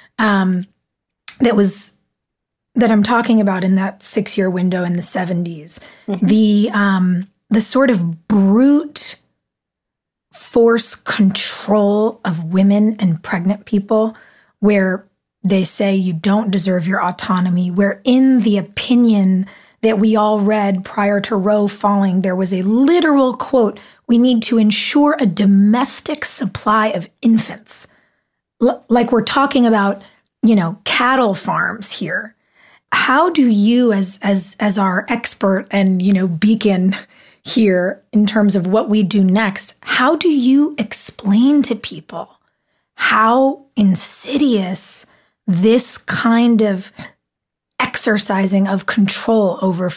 that I'm talking about in that 6-year window in the 70s, the sort of brute force control of women and pregnant people, where they say you don't deserve your autonomy, where in the opinion that we all read prior to Roe falling, there was a literal quote, "We need to ensure a domestic supply of infants." Like we're talking about, cattle farms here. How do you, as our expert and, beacon here in terms of what we do next, how do you explain to people how insidious this kind of exercising of control over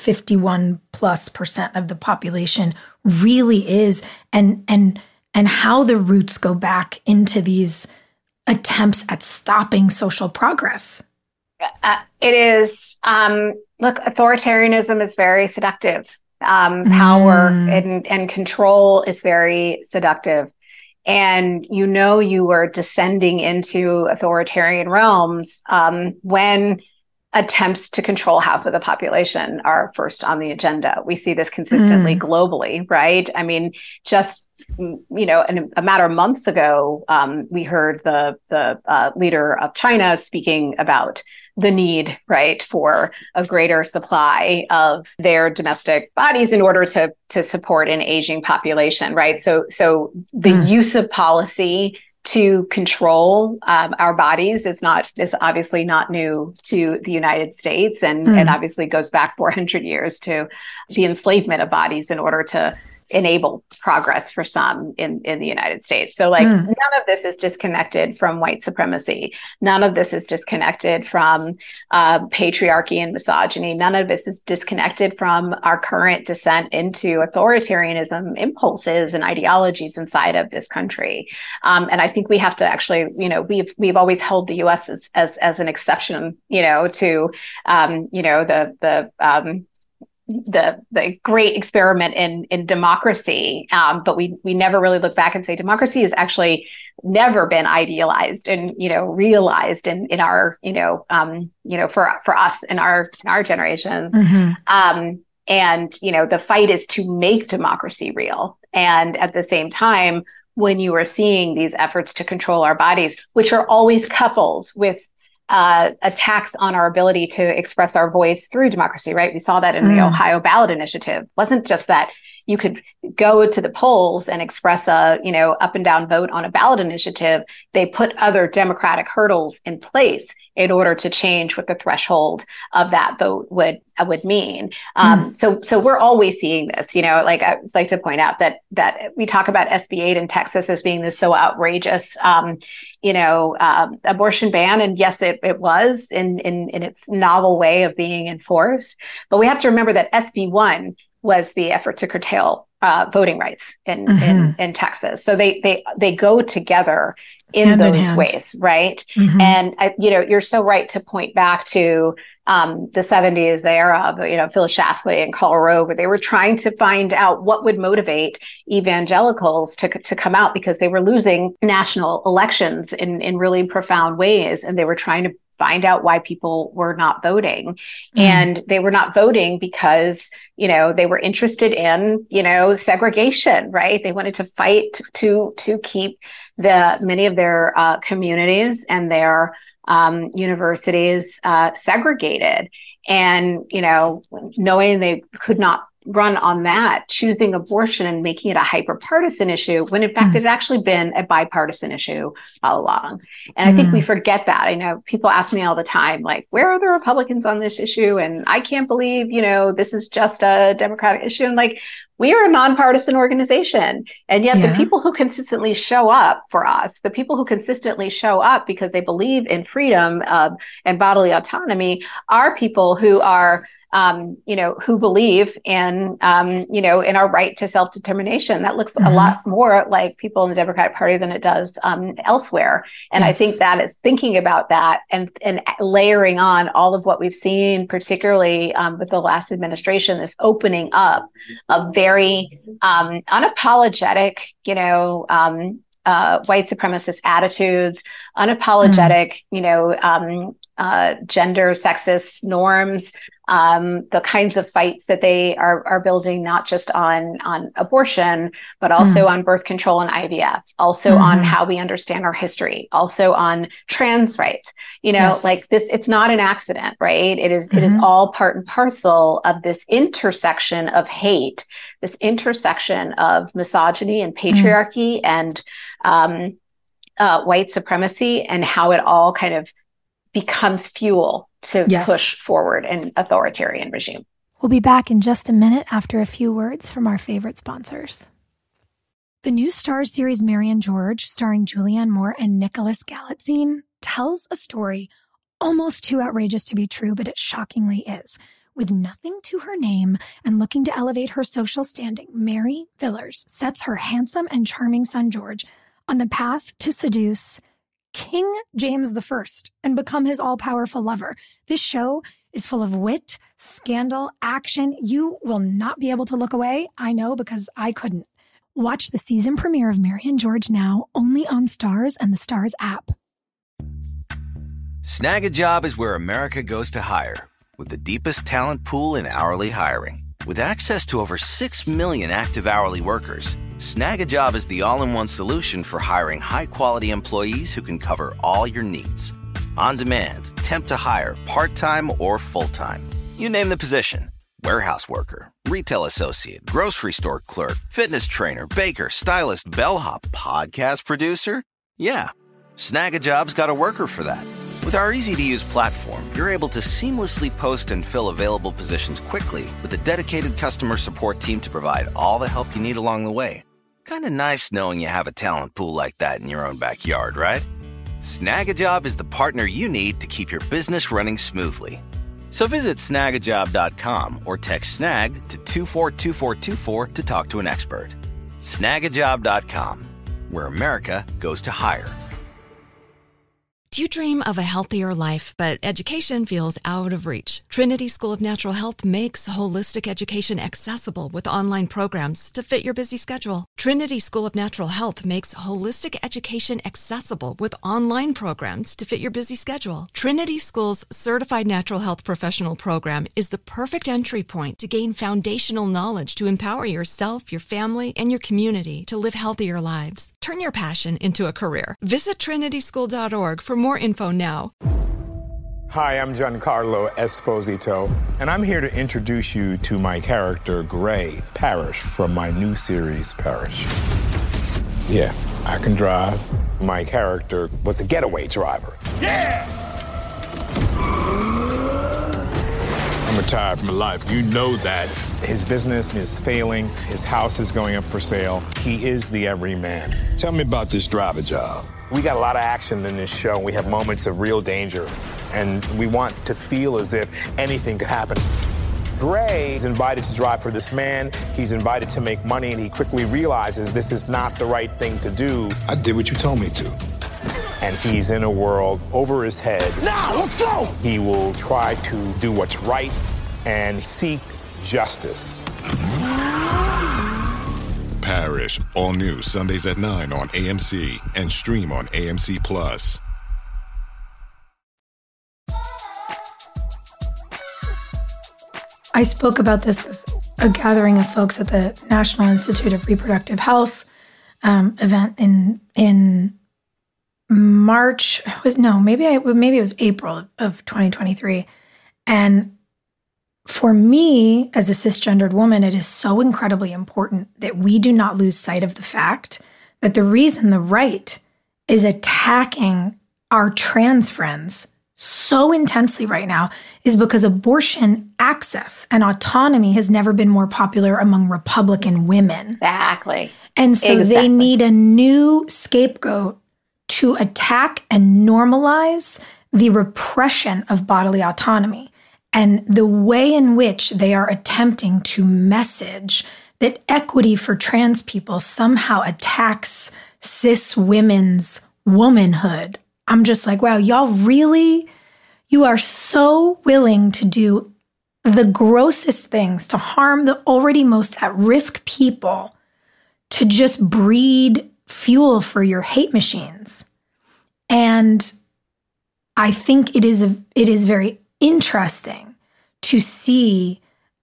51+% of the population really is, and how the roots go back into these attempts at stopping social progress? It is, look, authoritarianism is very seductive. Power and control is very seductive. And you are descending into authoritarian realms when attempts to control half of the population are first on the agenda. We see this consistently globally, right? I mean, just in a matter of months ago, we heard the leader of China speaking about the need, right, for a greater supply of their domestic bodies in order to support an aging population, right? So the use of policy to control our bodies is obviously not new to the United States, and obviously goes back 400 years to the enslavement of bodies in order to enable progress for some in the United States. So none of this is disconnected from white supremacy. None of this is disconnected from patriarchy and misogyny. None of this is disconnected from our current descent into authoritarianism impulses and ideologies inside of this country. And I think we have to actually, we've always held the U.S. as an exception, to, the great experiment in democracy, but we never really look back and say democracy has actually never been idealized and realized in our for us in our generations. And the fight is to make democracy real. And at the same time, when you are seeing these efforts to control our bodies, which are always coupled with attacks on our ability to express our voice through democracy, right? We saw that in the Ohio ballot initiative. It wasn't just that you could go to the polls and express a, up and down vote on a ballot initiative. They put other democratic hurdles in place in order to change what the threshold of that vote would mean. So we're always seeing this, I like to point out that we talk about SB 8 in Texas as being this so outrageous, abortion ban. And yes, it was in its novel way of being enforced. But we have to remember that SB 1 was the effort to curtail voting rights in Texas. So they go together in those ways, right? And you're so right to point back to the 70s, the era of Phyllis Schlafly and Karl Rove, where they were trying to find out what would motivate evangelicals to come out, because they were losing national elections in really profound ways, and they were trying to find out why people were not voting. And they were not voting because, they were interested in, segregation, right? They wanted to fight to keep many of their communities and their universities segregated. And, knowing they could not run on that, choosing abortion and making it a hyper-partisan issue, when in fact it had actually been a bipartisan issue all along. And I think we forget that. I know people ask me all the time, where are the Republicans on this issue? And I can't believe, this is just a Democratic issue. And we are a nonpartisan organization. And yet the people who consistently show up for us, the people who consistently show up because they believe in freedom and bodily autonomy, are people who are who believe in our right to self-determination. That looks a lot more like people in the Democratic Party than it does elsewhere. And I think that is thinking about that and layering on all of what we've seen, particularly with the last administration, this opening up of very unapologetic, white supremacist attitudes, unapologetic, gender sexist norms, the kinds of fights that they are building, not just on abortion, but also on birth control and IVF, also on how we understand our history, also on trans rights. This, it's not an accident, right? It is all part and parcel of this intersection of hate, this intersection of misogyny and patriarchy and white supremacy, and how it all kind of becomes fuel to push forward an authoritarian regime. We'll be back in just a minute after a few words from our favorite sponsors. The new Starz series Marian George, starring Julianne Moore and Nicholas Galitzine, tells a story almost too outrageous to be true, but it shockingly is. With nothing to her name and looking to elevate her social standing, Mary Villers sets her handsome and charming son George on the path to seduce King James I and become his all-powerful lover. This show is full of wit, scandal, action. You will not be able to look away. I know, because I couldn't. Watch the season premiere of Marian George now, only on Starz and the Starz app. Snag a Job is where America goes to hire, with the deepest talent pool in hourly hiring. With access to over 6 million active hourly workers, Snag a Job is the all-in-one solution for hiring high-quality employees who can cover all your needs. On demand, temp to hire, part-time or full-time. You name the position. Warehouse worker, retail associate, grocery store clerk, fitness trainer, baker, stylist, bellhop, podcast producer. Yeah, Snag a Job's got a worker for that. With our easy-to-use platform, you're able to seamlessly post and fill available positions quickly with a dedicated customer support team to provide all the help you need along the way. Kind of nice knowing you have a talent pool like that in your own backyard, right? Snag a Job is the partner you need to keep your business running smoothly. So visit snagajob.com or text SNAG to 242424 to talk to an expert. Snagajob.com, where America goes to hire. Do you dream of a healthier life, but education feels out of reach? Trinity School of Natural Health makes holistic education accessible with online programs to fit your busy schedule. Trinity School of Natural Health makes holistic education accessible with online programs to fit your busy schedule. Trinity School's Certified Natural Health Professional Program is the perfect entry point to gain foundational knowledge to empower yourself, your family, and your community to live healthier lives. Turn your passion into a career. Visit trinityschool.org for more info now. Hi, I'm Giancarlo Esposito, and I'm here to introduce you to my character, Gray Parrish, from my new series, Parrish. Yeah, I can drive. My character was a getaway driver. Yeah! I'm retired from life. You know that. His business is failing. His house is going up for sale. He is the everyman. Tell me about this driver job. We got a lot of action in this show. We have moments of real danger, and we want to feel as if anything could happen. Gray is invited to drive for this man. He's invited to make money, and he quickly realizes this is not the right thing to do. I did what you told me to. And he's in a world over his head. Now, let's go! He will try to do what's right and seek justice. Parrish, all new Sundays at 9 on AMC and stream on AMC Plus. I spoke about this with a gathering of folks at the National Institute of Reproductive Health event in March. Maybe it was April of 2023. And for me, as a cisgendered woman, it is so incredibly important that we do not lose sight of the fact that the reason the right is attacking our trans friends so intensely right now is because abortion access and autonomy has never been more popular among Republican women. Exactly. And so they need a new scapegoat to attack and normalize the repression of bodily autonomy. And the way in which they are attempting to message that equity for trans people somehow attacks cis women's womanhood. I'm just like, wow, y'all really, you are so willing to do the grossest things to harm the already most at-risk people to just breed fuel for your hate machines. And I think it is very interesting to see,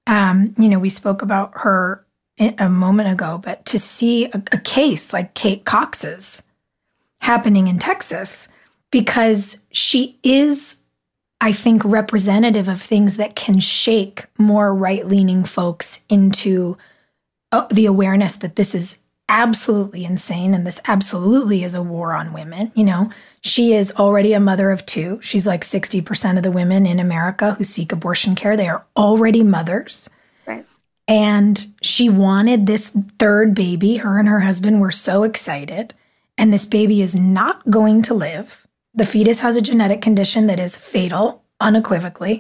we spoke about her a moment ago, but to see a case like Kate Cox's happening in Texas, because she is, I think, representative of things that can shake more right-leaning folks into the awareness that this is absolutely insane and this absolutely is a war on women. She is already a mother of two. She's like 60% of the women in America who seek abortion care, they are already mothers. Right. And she wanted this third baby. Her and her husband were so excited. And this baby is not going to live. The fetus has a genetic condition that is fatal, unequivocally.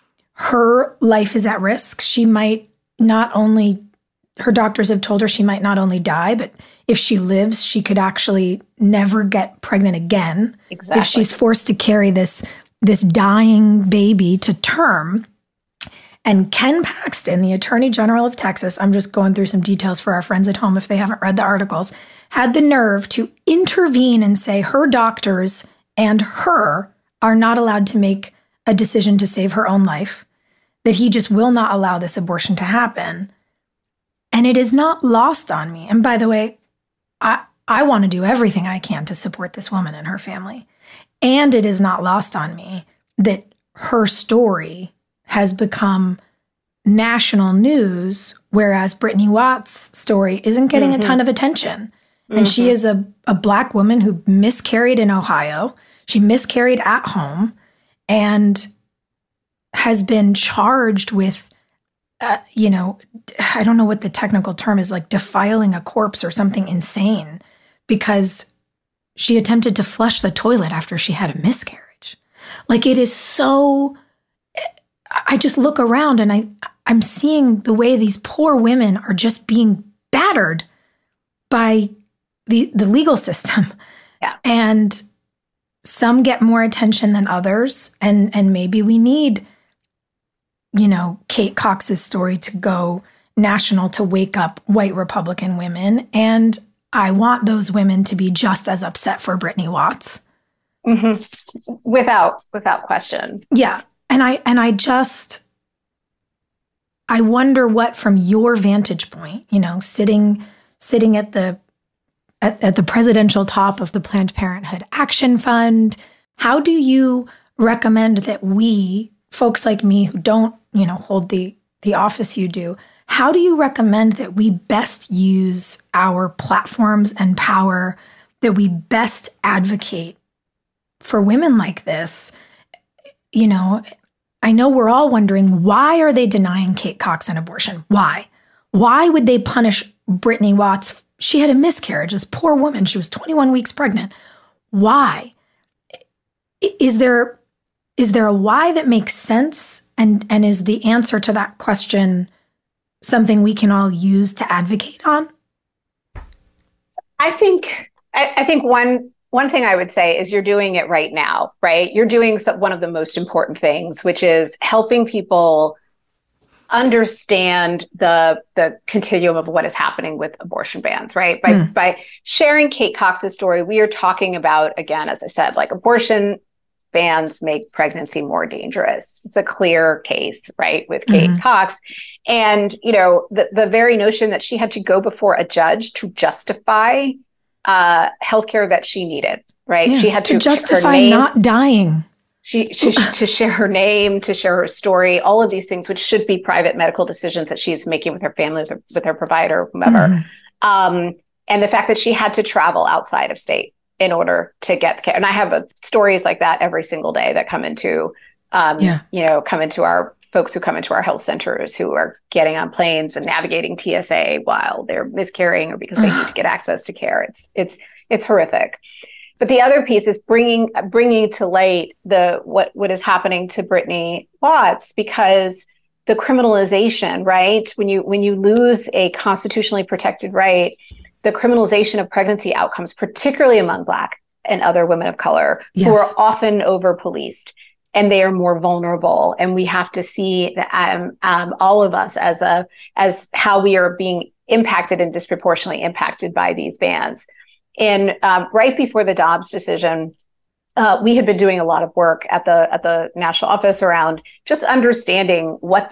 Her life is at risk. She might not only, her doctors have told her she might not only die, but if she lives, she could actually never get pregnant again. Exactly. If she's forced to carry this dying baby to term. And Ken Paxton, the Attorney General of Texas, I'm just going through some details for our friends at home if they haven't read the articles, had the nerve to intervene and say her doctors and her are not allowed to make a decision to save her own life, that he just will not allow this abortion to happen. And it is not lost on me. And by the way, I want to do everything I can to support this woman and her family. And it is not lost on me that her story has become national news, whereas Brittany Watts' story isn't getting a ton of attention. And she is a Black woman who miscarried in Ohio. She miscarried at home and has been charged with, I don't know what the technical term is, like defiling a corpse or something insane, because she attempted to flush the toilet after she had a miscarriage. Like, it is so, I just look around and I'm seeing the way these poor women are just being battered by the legal system. Yeah. And some get more attention than others. And maybe we need, Kate Cox's story to go national to wake up white Republican women. And I want those women to be just as upset for Brittany Watts. Without question. Yeah. And I wonder what, from your vantage point, sitting at the presidential top of the Planned Parenthood Action Fund, how do you recommend that we, folks like me who don't, hold the office you do, how do you recommend that we best use our platforms and power, that we best advocate for women like this? I know we're all wondering, why are they denying Kate Cox an abortion? Why? Why would they punish Brittany Watts? She had a miscarriage, this poor woman. She was 21 weeks pregnant. Why? Is there a why that makes sense? And is the answer to that question something we can all use to advocate on? I think one thing I would say is you're doing it right now, right? You're doing one of the most important things, which is helping people understand the continuum of what is happening with abortion bans, right? By sharing Kate Cox's story, we are talking about, again, as I said, like, abortion bans make pregnancy more dangerous. It's a clear case, right, with Kate Cox. And, the very notion that she had to go before a judge to justify healthcare that she needed, right? Yeah, she had to justify not dying. She to share her name, to share her story, all of these things, which should be private medical decisions that she's making with her family, with her provider, whomever. And the fact that she had to travel outside of state in order to get care. And I have stories like that every single day that come into, come into our folks who come into our health centers who are getting on planes and navigating TSA while they're miscarrying or because they need to get access to care. It's horrific. But the other piece is bringing to light what is happening to Brittany Watts, because the criminalization, right? When you lose a constitutionally protected right, the criminalization of pregnancy outcomes, particularly among Black and other women of color, who are often over-policed, and they are more vulnerable. And we have to see that all of us as how we are being impacted and disproportionately impacted by these bans. And right before the Dobbs decision, we had been doing a lot of work at the national office around just understanding what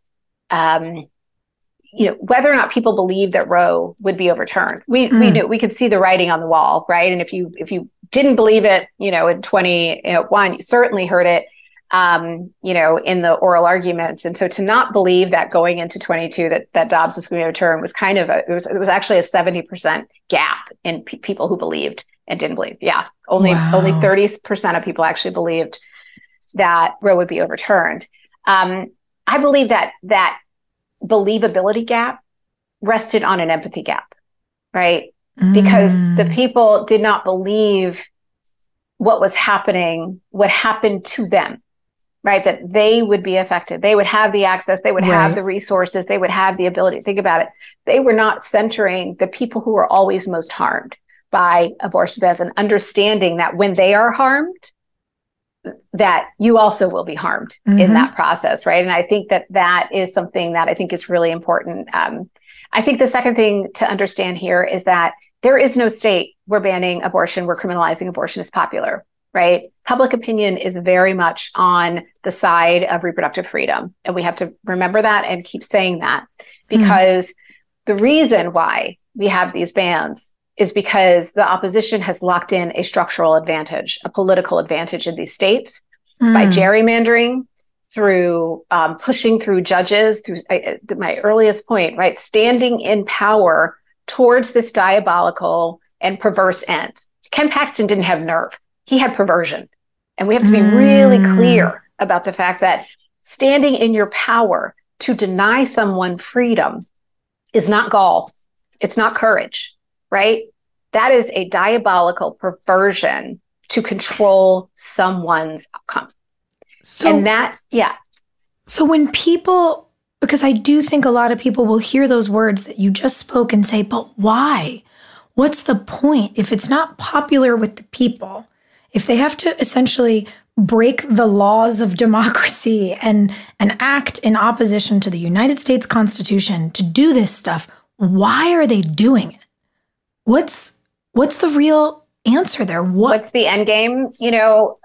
whether or not people believed that Roe would be overturned. We knew, we could see the writing on the wall, right? And if you didn't believe it, in 2021, you certainly heard it, in the oral arguments. And so to not believe that going into 22 that Dobbs was going to be overturned was kind of it was actually a 70% gap in people who believed and didn't believe. Yeah, only 30% of people actually believed that Roe would be overturned. I believe that believability gap rested on an empathy gap, right? Because the people did not believe what was happening, what happened to them, right? That they would be affected. They would have the access, they would have the resources, they would have the ability. Think about it. They were not centering the people who are always most harmed by abortion bans and understanding that when they are harmed, that you also will be harmed in that process, right? And I think that is something that I think is really important. I think the second thing to understand here is that there is no state where banning abortion, where criminalizing abortion is popular. right? Public opinion is very much on the side of reproductive freedom. And we have to remember that and keep saying that, because the reason why we have these bans is because the opposition has locked in a structural advantage, a political advantage in these states by gerrymandering, through pushing through judges, through my earliest point, right? Standing in power towards this diabolical and perverse end. Ken Paxton didn't have nerve. He had perversion. And we have to be really clear about the fact that standing in your power to deny someone freedom is not gall. It's not courage, right? That is a diabolical perversion to control someone's outcome. So, and that, yeah. So when people, because I do think a lot of people will hear those words that you just spoke and say, but why? What's the point? If it's not popular with the people, if they have to essentially break the laws of democracy and act in opposition to the United States Constitution to do this stuff, why are they doing it? What's the real answer there? What's the end game? You know,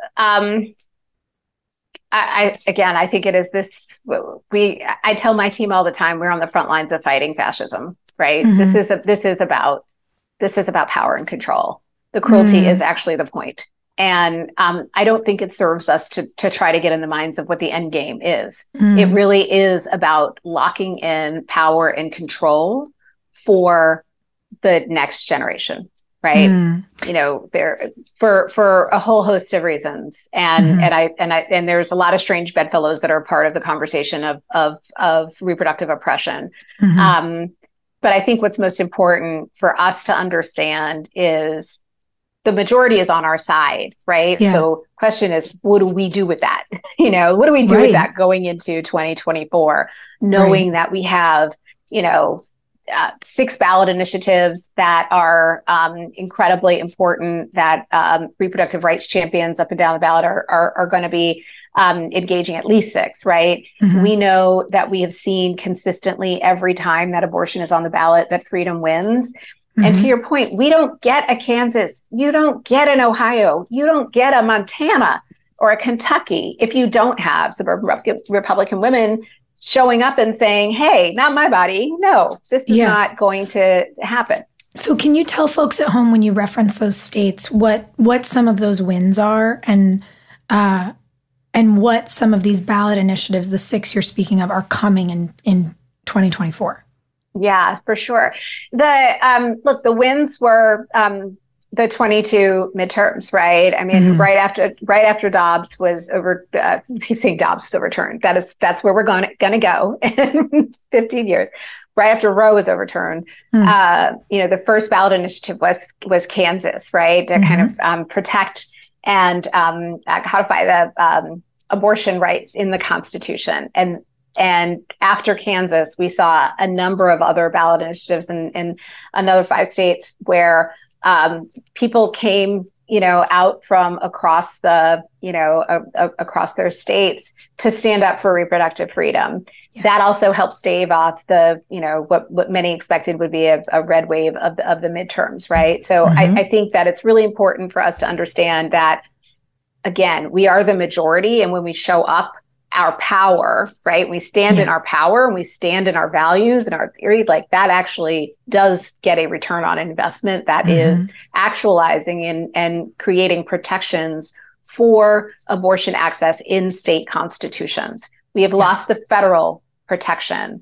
I think it is this. I tell my team all the time, we're on the front lines of fighting fascism, right? This is about power and control. The cruelty is actually the point. And I don't think it serves us to try to get in the minds of what the end game is. It really is about locking in power and control for the next generation, right? You know, there for a whole host of reasons, and there's a lot of strange bedfellows that are part of the conversation of reproductive oppression. But I think what's most important for us to understand is the majority is on our side, right? Yeah. So question is, what do we do with that? You know, what do we do with that going into 2024, knowing that we have, 6 ballot initiatives that are incredibly important, that reproductive rights champions up and down the ballot are going to be engaging at least 6, right? We know that we have seen consistently every time that abortion is on the ballot that freedom wins. And to your point, we don't get a Kansas, you don't get an Ohio, you don't get a Montana or a Kentucky if you don't have suburban Republican women showing up and saying, hey, not my body. No, this is not going to happen. So can you tell folks at home, when you reference those states, what some of those wins are and what some of these ballot initiatives, the 6 you're speaking of, are coming in 2024? Yeah, for sure. The wins were the 22 midterms, right? I mean, right after Dobbs was keep saying Dobbs was overturned. That's where we're going to go in 15 years. Right after Roe was overturned, the first ballot initiative was Kansas, right? To kind of protect and codify the abortion rights in the Constitution. And after Kansas, we saw a number of other ballot initiatives in another 5 states where people came, out from across across their states to stand up for reproductive freedom. Yeah. That also helped stave off the, what many expected would be a red wave of the midterms, right? So I think that it's really important for us to understand that, again, we are the majority, and when we show up, our power, right? We stand in our power and we stand in our values and our theory, like that actually does get a return on investment that is actualizing and creating protections for abortion access in state constitutions. We have lost the federal protection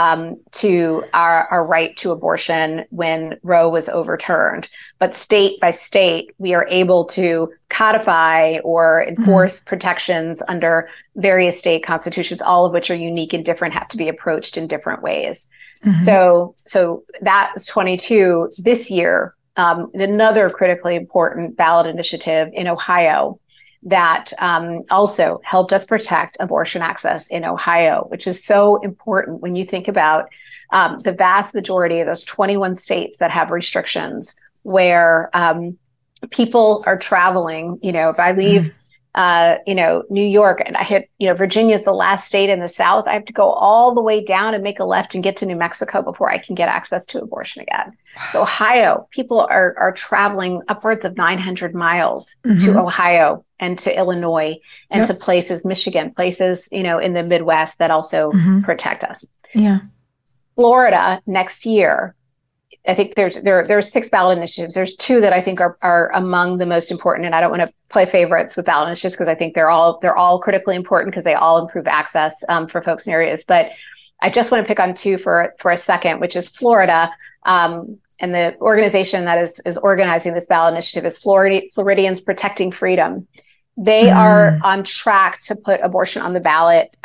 to our right to abortion when Roe was overturned. But state by state, we are able to codify or enforce protections under various state constitutions, all of which are unique and different, have to be approached in different ways. So that's 22 this year. Another critically important ballot initiative in Ohio that also helped us protect abortion access in Ohio, which is so important when you think about the vast majority of those 21 states that have restrictions where people are traveling. If I leave New York, and I hit, Virginia is the last state in the South. I have to go all the way down and make a left and get to New Mexico before I can get access to abortion again. So Ohio, people are traveling upwards of 900 miles to Ohio and to Illinois and to places, Michigan, places, in the Midwest that also protect us. Yeah. Florida next year, I think there's 6 ballot initiatives. There's 2 that I think are among the most important, and I don't want to play favorites with ballot initiatives because I think they're all critically important because they all improve access for folks in areas. But I just want to pick on 2 for a second, which is Florida, and the organization that is organizing this ballot initiative is Floridians Protecting Freedom. They are on track to put abortion on the ballot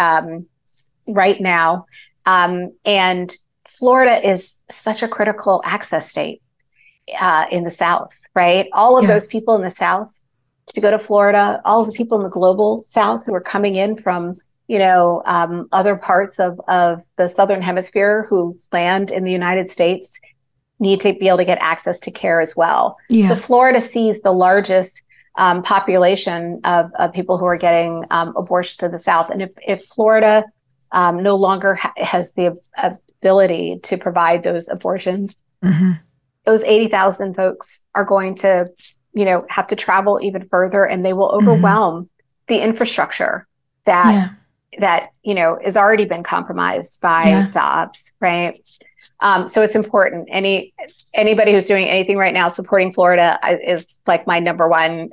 right now, and Florida is such a critical access state in the South, right? All of those people in the South to go to Florida, all of the people in the global South who are coming in from, other parts of the Southern Hemisphere who land in the United States need to be able to get access to care as well. Yeah. So Florida sees the largest population of people who are getting abortion to the South. And if Florida no longer has the ability to provide those abortions, those 80,000 folks are going to, have to travel even further, and they will overwhelm the infrastructure that has already been compromised by Dobbs, right? So it's important. Anybody who's doing anything right now supporting Florida is like my number one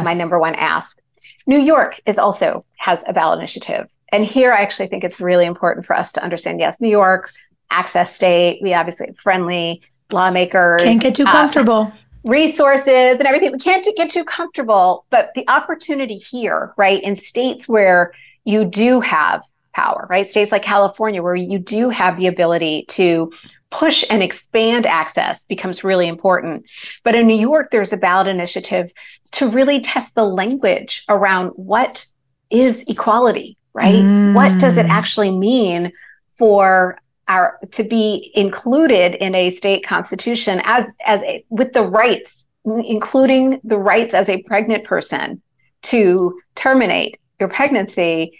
ask. New York also has a ballot initiative. And here, I actually think it's really important for us to understand, yes, New York, access state, we obviously have friendly lawmakers. Can't get too comfortable. Resources and everything. We can't get too comfortable, but the opportunity here, right, in states where you do have power, right, states like California, where you do have the ability to push and expand access becomes really important. But in New York, there's a ballot initiative to really test the language around what is equality, right? What does it actually mean for to be included in a state constitution with the rights, including the rights as a pregnant person to terminate your pregnancy?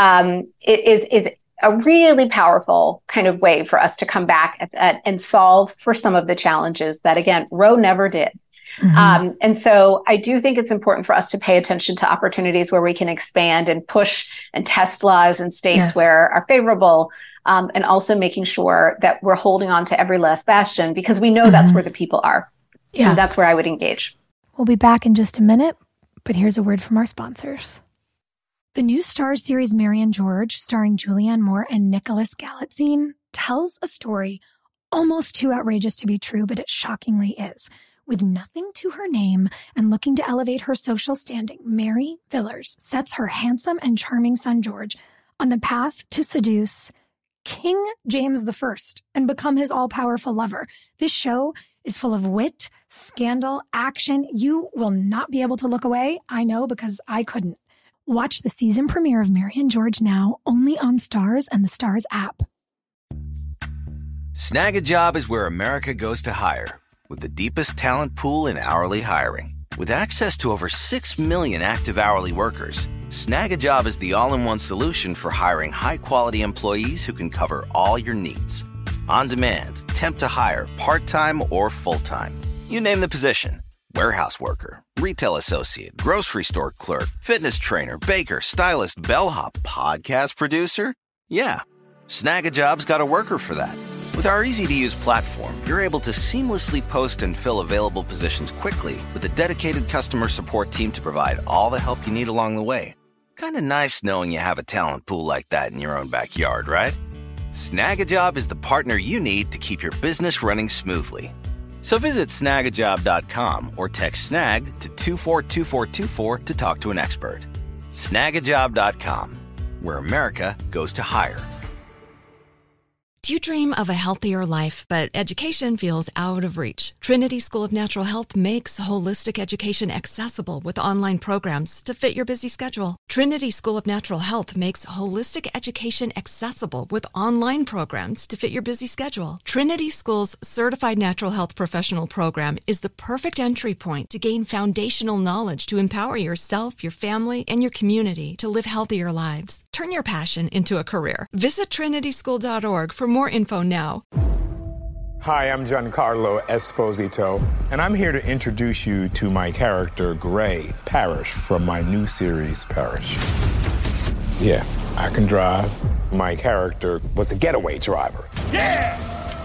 It is a really powerful kind of way for us to come back and solve for some of the challenges that, again, Roe never did. And so I do think it's important for us to pay attention to opportunities where we can expand and push and test laws in states where are favorable, and also making sure that we're holding on to every last bastion because we know that's where the people are. Yeah. And that's where I would engage. We'll be back in just a minute, but here's a word from our sponsors. The new Starz series Mary and George, starring Julianne Moore and Nicholas Galitzine, tells a story almost too outrageous to be true, but it shockingly is. With nothing to her name and looking to elevate her social standing, Mary Villers sets her handsome and charming son George on the path to seduce King James I and become his all-powerful lover. This show is full of wit, scandal, action. You will not be able to look away. I know, because I couldn't. Watch the season premiere of Mary and George now, only on Starz and the Starz app. Snag a Job is where America goes to hire, with the deepest talent pool in hourly hiring. With access to over 6 million active hourly workers, Snag a Job is the all-in-one solution for hiring high-quality employees who can cover all your needs. On demand, temp to hire, part-time or full-time. You name the position. Warehouse worker, retail associate, grocery store clerk, fitness trainer, baker, stylist, bellhop, podcast producer. Yeah, Snag a Job's got a worker for that. With our easy-to-use platform, you're able to seamlessly post and fill available positions quickly with a dedicated customer support team to provide all the help you need along the way. Kind of nice knowing you have a talent pool like that in your own backyard, right? Snag a Job is the partner you need to keep your business running smoothly. So visit snagajob.com or text snag to 242424 to talk to an expert. Snagajob.com, where America goes to hire. Do you dream of a healthier life, but education feels out of reach? Trinity School of Natural Health makes holistic education accessible with online programs to fit your busy schedule. Trinity School of Natural Health makes holistic education accessible with online programs to fit your busy schedule. Trinity School's Certified Natural Health Professional Program is the perfect entry point to gain foundational knowledge to empower yourself, your family, and your community to live healthier lives. Turn your passion into a career. Visit trinityschool.org for more info now. Hi, I'm Giancarlo Esposito, and I'm here to introduce you to my character, Gray Parrish, from my new series, Parrish. Yeah, I can drive. My character was a getaway driver. Yeah!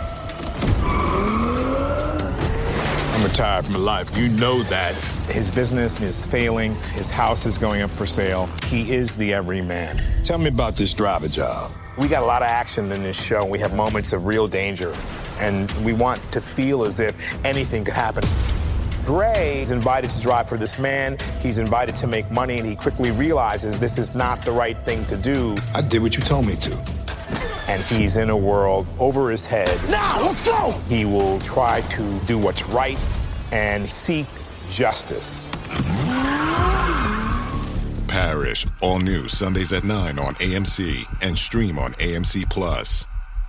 I'm retired from life. You know that. His business is failing. His house is going up for sale. He is the everyman. Tell me about this driver job. We got a lot of action in this show. We have moments of real danger, and we want to feel as if anything could happen. Gray is invited to drive for this man. He's invited to make money, and he quickly realizes this is not the right thing to do. I did what you told me to. And he's in a world over his head. Now, let's go! He will try to do what's right and seek justice. Parrish, all new Sundays at 9 on AMC and stream on AMC Plus.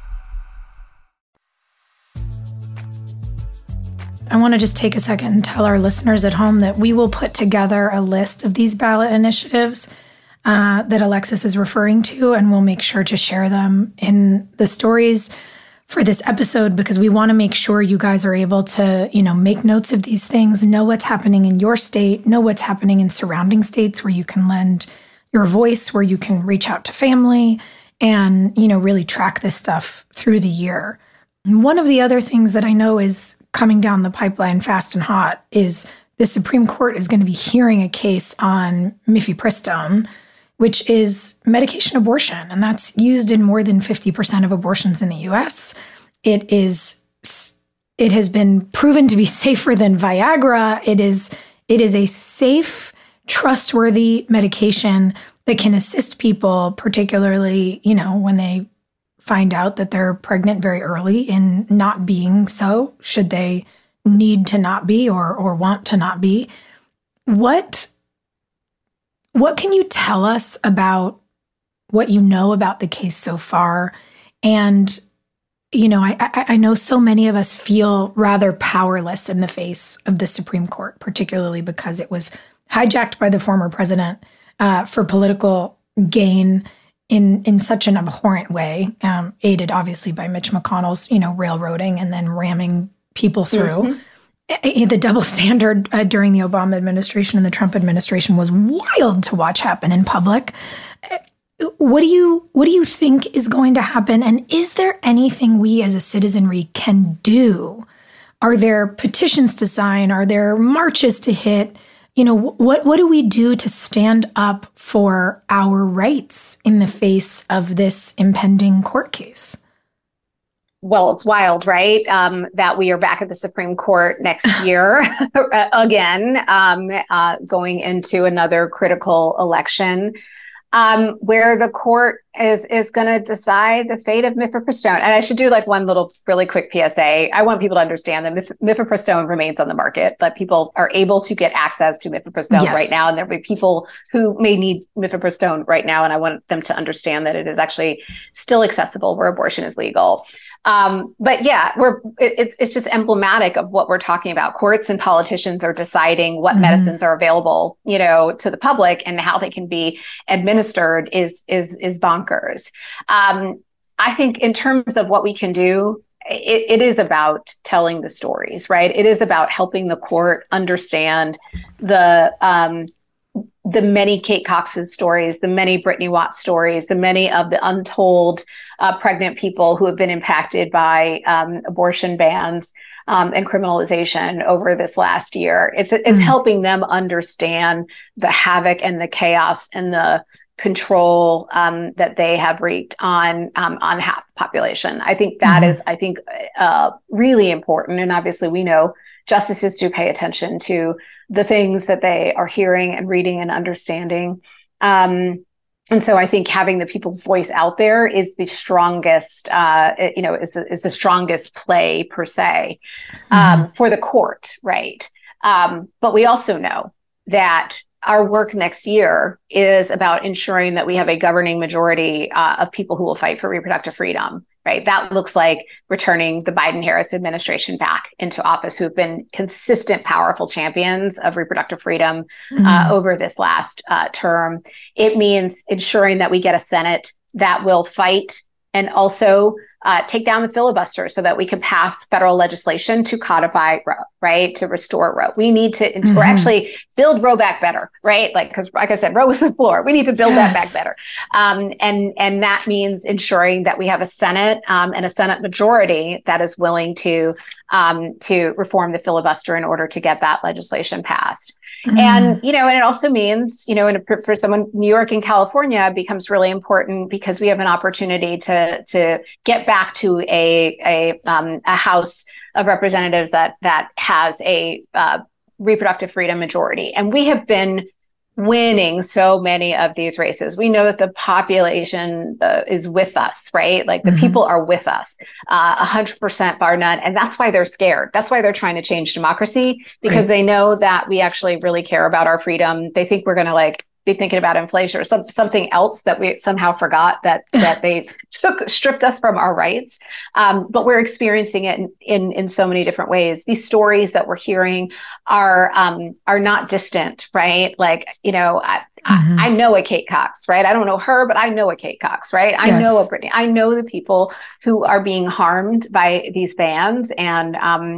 I want to just take a second and tell our listeners at home that we will put together a list of these ballot initiatives that Alexis is referring to, and we'll make sure to share them in the stories for this episode, because we want to make sure you guys are able to, make notes of these things, know what's happening in your state, know what's happening in surrounding states where you can lend your voice, where you can reach out to family and, really track this stuff through the year. And one of the other things that I know is coming down the pipeline fast and hot is the Supreme Court is going to be hearing a case on mifepristone, which is medication abortion, and that's used in more than 50% of abortions in the U.S. It has been proven to be safer than Viagra. It is a safe, trustworthy medication that can assist people, particularly, when they find out that they're pregnant very early, in not being so, should they need to not be or want to not be. What can you tell us about what you know about the case so far? And, I know so many of us feel rather powerless in the face of the Supreme Court, particularly because it was hijacked by the former president for political gain in such an abhorrent way, aided obviously by Mitch McConnell's, railroading and then ramming people through. Mm-hmm. The double standard during the Obama administration and the Trump administration was wild to watch happen in public. What do you think is going to happen? And is there anything we as a citizenry can do? Are there petitions to sign? Are there marches to hit? What do we do to stand up for our rights in the face of this impending court case? Well, it's wild, right? That we are back at the Supreme Court next year again, going into another critical election, where the court is going to decide the fate of mifepristone. And I should do one little really quick PSA. I want people to understand that mifepristone remains on the market, that people are able to get access to mifepristone right now. And there'll be people who may need mifepristone right now. And I want them to understand that it is actually still accessible where abortion is legal. But yeah, it's just emblematic of what we're talking about. Courts and politicians are deciding what medicines are available, to the public, and how they can be administered is bonkers. I think in terms of what we can do, it is about telling the stories, right? It is about helping the court understand the many Kate Cox's stories, the many Brittany Watts stories, the many of the untold pregnant people who have been impacted by abortion bans and criminalization over this last year. It's helping them understand the havoc and the chaos and the control that they have wreaked on half the population. I think that is, really important. And obviously, we know justices do pay attention to the things that they are hearing and reading and understanding. And so I think having the people's voice out there is the strongest, is the strongest play per se, for the court, right? But we also know that our work next year is about ensuring that we have a governing majority of people who will fight for reproductive freedom, right? That looks like returning the Biden-Harris administration back into office, who have been consistent, powerful champions of reproductive freedom over this last term. It means ensuring that we get a Senate that will fight and also take down the filibuster so that we can pass federal legislation to codify Roe, right? To restore Roe. We need to, or actually build Roe back better, right? Because like I said, Roe was the floor. We need to build that back better. And that means ensuring that we have a Senate and a Senate majority that is willing to reform the filibuster in order to get that legislation passed. And, and it also means, for someone, New York and California, it becomes really important because we have an opportunity to get back to a House of Representatives that has a reproductive freedom majority. And we have been winning so many of these races. We know that the population is with us, right? Like the people are with us, 100% bar none. And that's why they're scared. That's why they're trying to change democracy, because they know that we actually really care about our freedom. They think we're going to be thinking about inflation or something else that we somehow forgot that they stripped us from our rights. But we're experiencing it in so many different ways. These stories that we're hearing are not distant, right? I know a Kate Cox, right? I don't know her, but I know a Kate Cox, right? I know a Brittany. I know the people who are being harmed by these bans, and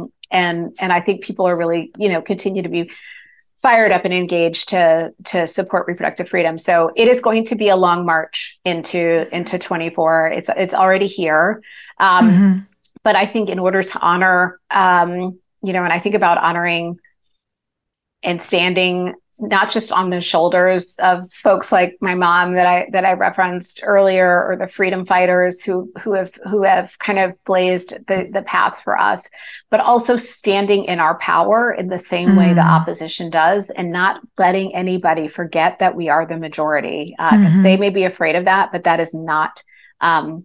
I think people are really, continue to be fired up and engaged to support reproductive freedom. So it is going to be a long march into 24. It's already here. But I think in order to honor, and I think about honoring and standing not just on the shoulders of folks like my mom that I referenced earlier, or the freedom fighters who have kind of blazed the path for us, but also standing in our power in the same way the opposition does, and not letting anybody forget that we are the majority. They may be afraid of that, but that is not our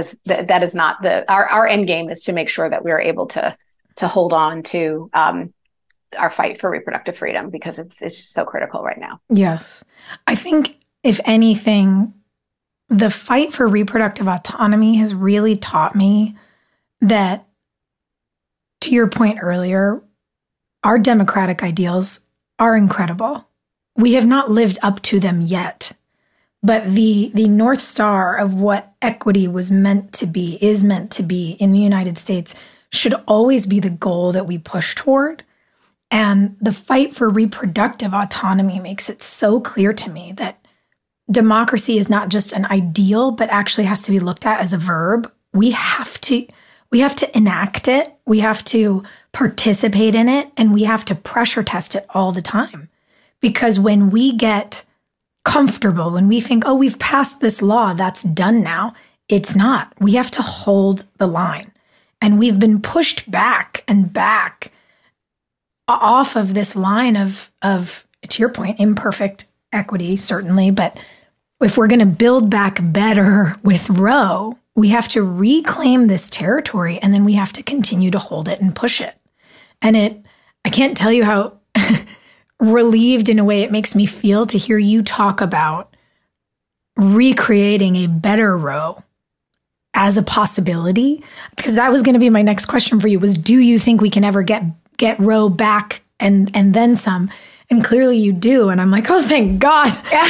end game. Is to make sure that we are able to hold on to our fight for reproductive freedom, because it's just so critical right now. Yes. I think, if anything, the fight for reproductive autonomy has really taught me that, to your point earlier, our democratic ideals are incredible. We have not lived up to them yet, but the North Star of what equity is meant to be in the United States should always be the goal that we push toward. And the fight for reproductive autonomy makes it so clear to me that democracy is not just an ideal, but actually has to be looked at as a verb. We have to enact it. We have to participate in it, and we have to pressure test it all the time. Because when we get comfortable, when we think, oh, we've passed this law, that's done now, it's not. We have to hold the line. And we've been pushed back and back off of this line of, to your point, imperfect equity, certainly. But if we're going to build back better with Roe, we have to reclaim this territory, and then we have to continue to hold it and push it. And I can't tell you how relieved in a way it makes me feel to hear you talk about recreating a better Roe as a possibility. Because that was going to be my next question for you, was, do you think we can ever get Roe back and then some? And clearly you do. And I'm like, oh, thank God.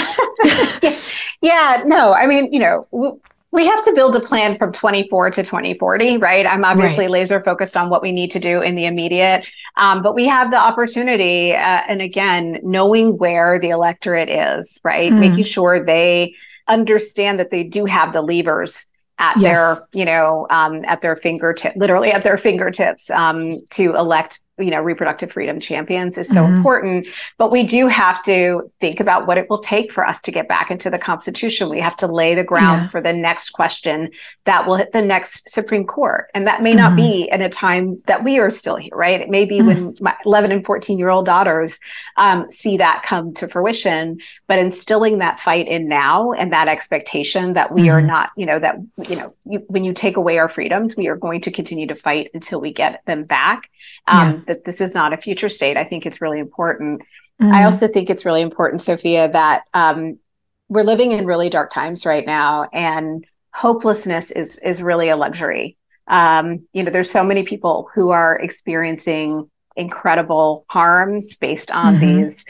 Yeah, no, I mean, we have to build a plan from 24 to 2040, right? I'm obviously laser focused on what we need to do in the immediate, but we have the opportunity, and again, knowing where the electorate is, right? Making sure they understand that they do have the levers at their fingertips, literally at their fingertips, to elect reproductive freedom champions is so important. But we do have to think about what it will take for us to get back into the Constitution. We have to lay the ground for the next question that will hit the next Supreme Court. And that may not be in a time that we are still here, right? It may be when my 11 and 14-year-old daughters see that come to fruition, but instilling that fight in now and that expectation that we are not, when you take away our freedoms, we are going to continue to fight until we get them back. That this is not a future state. I think it's really important. I also think it's really important, Sophia, that we're living in really dark times right now, and hopelessness is really a luxury. There's so many people who are experiencing incredible harms based on these,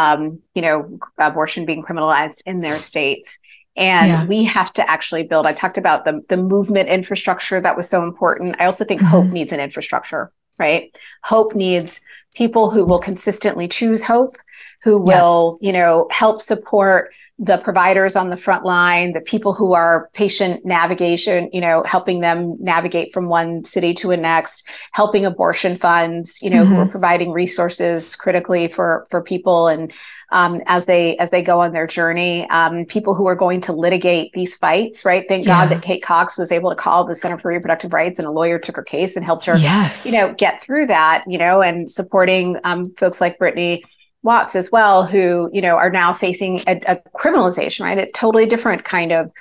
abortion being criminalized in their states. And we have to actually build, I talked about the movement infrastructure that was so important. I also think hope needs an infrastructure, right? Hope needs people who will consistently choose hope, who will, help support the providers on the front line, the people who are patient navigation, helping them navigate from one city to a next, helping abortion funds, who are providing resources critically for people. And as they go on their journey, people who are going to litigate these fights, right? Thank God that Kate Cox was able to call the Center for Reproductive Rights, and a lawyer took her case and helped her, get through that, and supporting folks like Brittany Watts as well, who, are now facing a criminalization, right? A totally different kind of,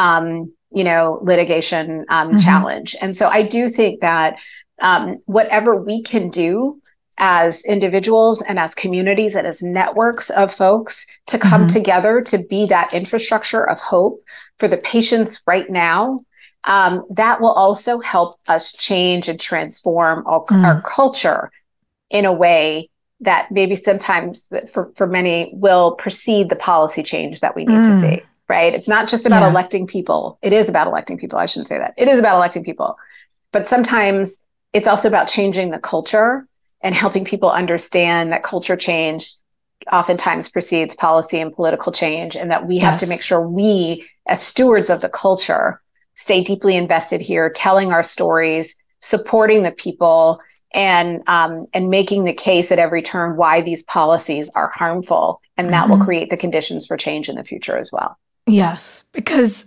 litigation challenge. And so I do think that whatever we can do as individuals and as communities and as networks of folks to come together to be that infrastructure of hope for the patients right now, that will also help us change and transform our culture in a way that maybe sometimes for many will precede the policy change that we need to see, right? It's not just about electing people. It is about electing people. I shouldn't say that. It is about electing people. But sometimes it's also about changing the culture and helping people understand that culture change oftentimes precedes policy and political change, and that we have to make sure we, as stewards of the culture, stay deeply invested here, telling our stories, supporting the people, and making the case at every turn why these policies are harmful. And that will create the conditions for change in the future as well. Yes, because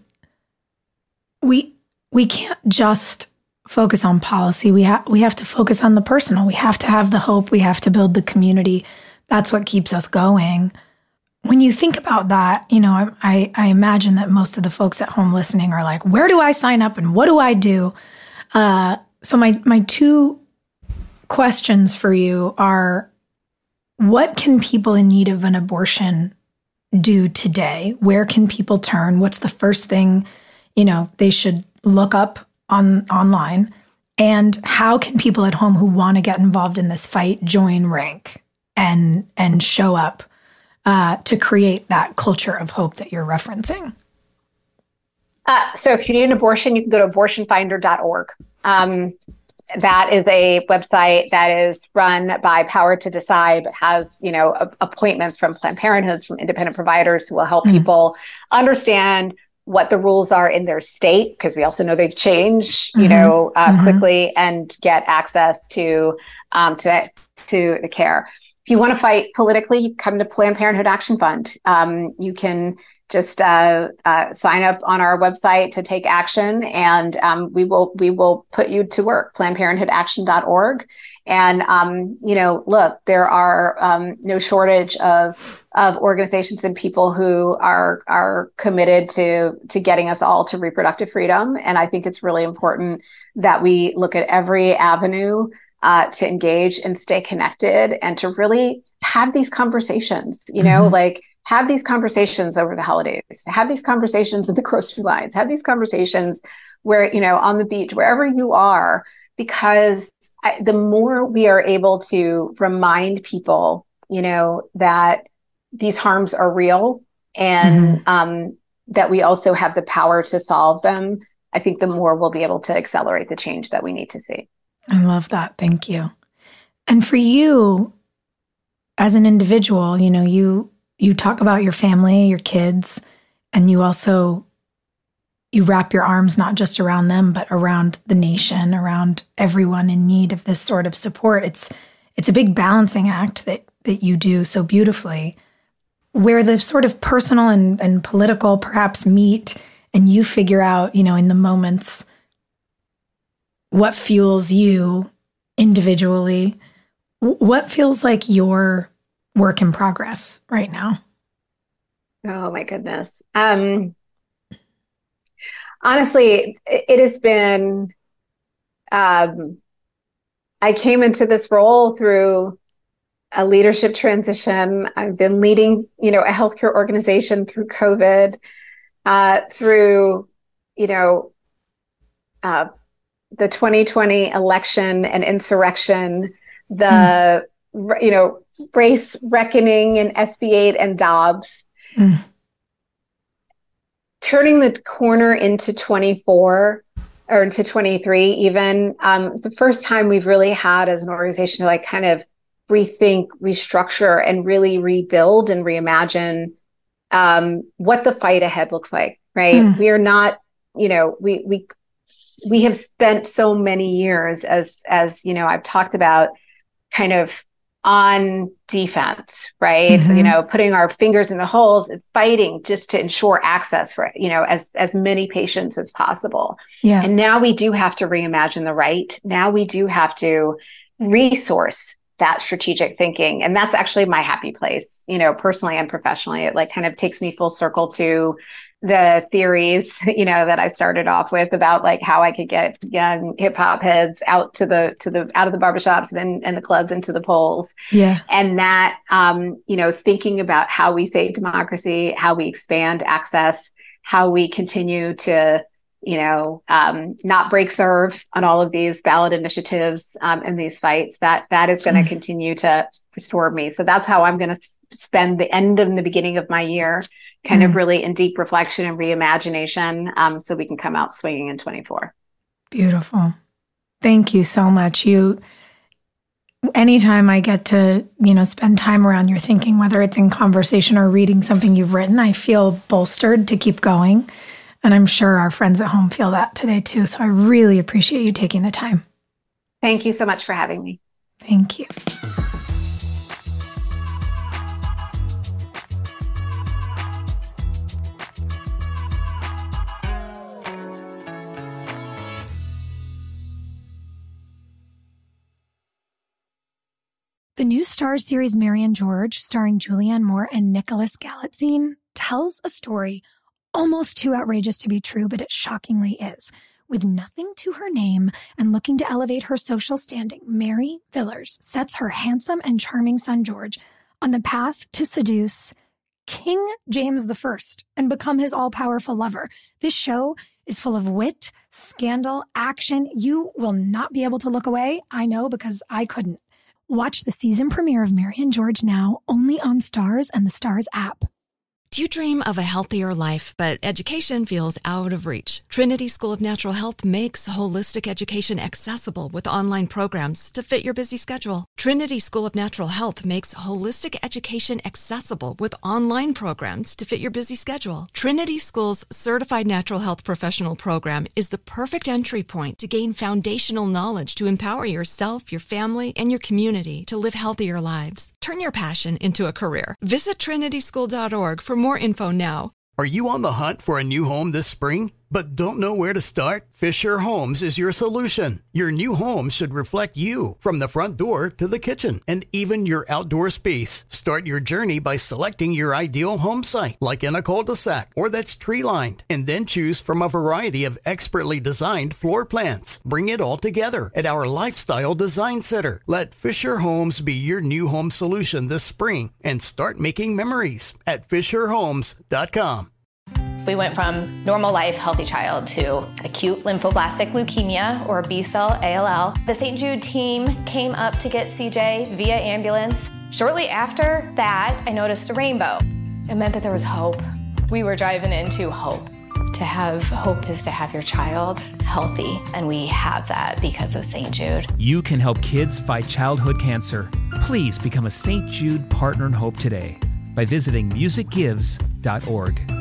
we can't just focus on policy. We have to focus on the personal. We have to have the hope. We have to build the community. That's what keeps us going. When you think about that, I imagine that most of the folks at home listening are like, where do I sign up and what do I do? So my two questions for you are, what can people in need of an abortion do today? Where can people turn? What's the first thing, they should look up online? And how can people at home who want to get involved in this fight join rank and show up to create that culture of hope that you're referencing? So if you need an abortion, you can go to abortionfinder.org. That is a website that is run by Power to Decide, but has, appointments from Planned Parenthood, from independent providers who will help people understand what the rules are in their state, because we also know they change, quickly, and get access to the care. If you want to fight politically, you come to Planned Parenthood Action Fund. You can just sign up on our website to take action, and we will put you to work. PlannedParenthoodAction.org. And look, there are no shortage of organizations and people who are committed to getting us all to reproductive freedom. And I think it's really important that we look at every avenue to engage and stay connected, and to really have these conversations. Have these conversations over the holidays, have these conversations in the grocery lines, have these conversations where, on the beach, wherever you are, because the more we are able to remind people, that these harms are real, and that we also have the power to solve them, I think the more we'll be able to accelerate the change that we need to see. I love that. Thank you. And for you as an individual, you talk about your family, your kids, and you wrap your arms not just around them, but around the nation, around everyone in need of this sort of support. It's it's a big balancing act that you do so beautifully, where the sort of personal and political perhaps meet, and you figure out, in the moments, what fuels you individually. What feels like your work in progress right now? Oh my goodness. Honestly, it has been, I came into this role through a leadership transition. I've been leading, a healthcare organization through COVID, through, the 2020 election and insurrection, the, race reckoning in SB 8 and Dobbs, turning the corner into 24 or into 23 even. It's the first time we've really had as an organization to kind of rethink, restructure, and really rebuild and reimagine what the fight ahead looks like, right? We are not, we have spent so many years as I've talked about, kind of on defense, right? Putting our fingers in the holes and fighting just to ensure access for, as many patients as possible. Yeah. And now we do have to reimagine the right. Now we do have to resource that strategic thinking. And that's actually my happy place, personally and professionally. It kind of takes me full circle to the theories, that I started off with about how I could get young hip hop heads out out of the barbershops and the clubs into the polls. Yeah. And that, thinking about how we save democracy, how we expand access, how we continue to, not break serve on all of these ballot initiatives and these fights, that is going to continue to restore me. So that's how I'm going to spend the end and the beginning of my year kind of really in deep reflection and reimagination, so we can come out swinging in 24. Beautiful. Thank you so much. Anytime I get to, spend time around your thinking, whether it's in conversation or reading something you've written, I feel bolstered to keep going. And I'm sure our friends at home feel that today too. So I really appreciate you taking the time. Thank you so much for having me. Thank you. The new Starz series Mary and George, starring Julianne Moore and Nicholas Galitzine, tells a story almost too outrageous to be true, but it shockingly is. With nothing to her name and looking to elevate her social standing, Mary Villers sets her handsome and charming son George on the path to seduce King James I and become his all-powerful lover. This show is full of wit, scandal, action. You will not be able to look away. I know, because I couldn't. Watch the season premiere of Mary and George now, only on Starz and the Starz app. Do you dream of a healthier life, but education feels out of reach? Trinity School of Natural Health makes holistic education accessible with online programs to fit your busy schedule. Trinity School of Natural Health makes holistic education accessible with online programs to fit your busy schedule. Trinity School's Certified Natural Health Professional Program is the perfect entry point to gain foundational knowledge to empower yourself, your family, and your community to live healthier lives. Turn your passion into a career. Visit trinityschool.org for more info now. Are you on the hunt for a new home this spring, but don't know where to start? Fisher Homes is your solution. Your new home should reflect you, from the front door to the kitchen and even your outdoor space. Start your journey by selecting your ideal home site, like in a cul-de-sac or that's tree-lined, and then choose from a variety of expertly designed floor plans. Bring it all together at our Lifestyle Design Center. Let Fisher Homes be your new home solution this spring and start making memories at FisherHomes.com. We went from normal life, healthy child to acute lymphoblastic leukemia, or B-cell ALL. The St. Jude team came up to get CJ via ambulance. Shortly after that, I noticed a rainbow. It meant that there was hope. We were driving into hope. To have hope is to have your child healthy, and we have that because of St. Jude. You can help kids fight childhood cancer. Please become a St. Jude Partner in Hope today by visiting musicgives.org.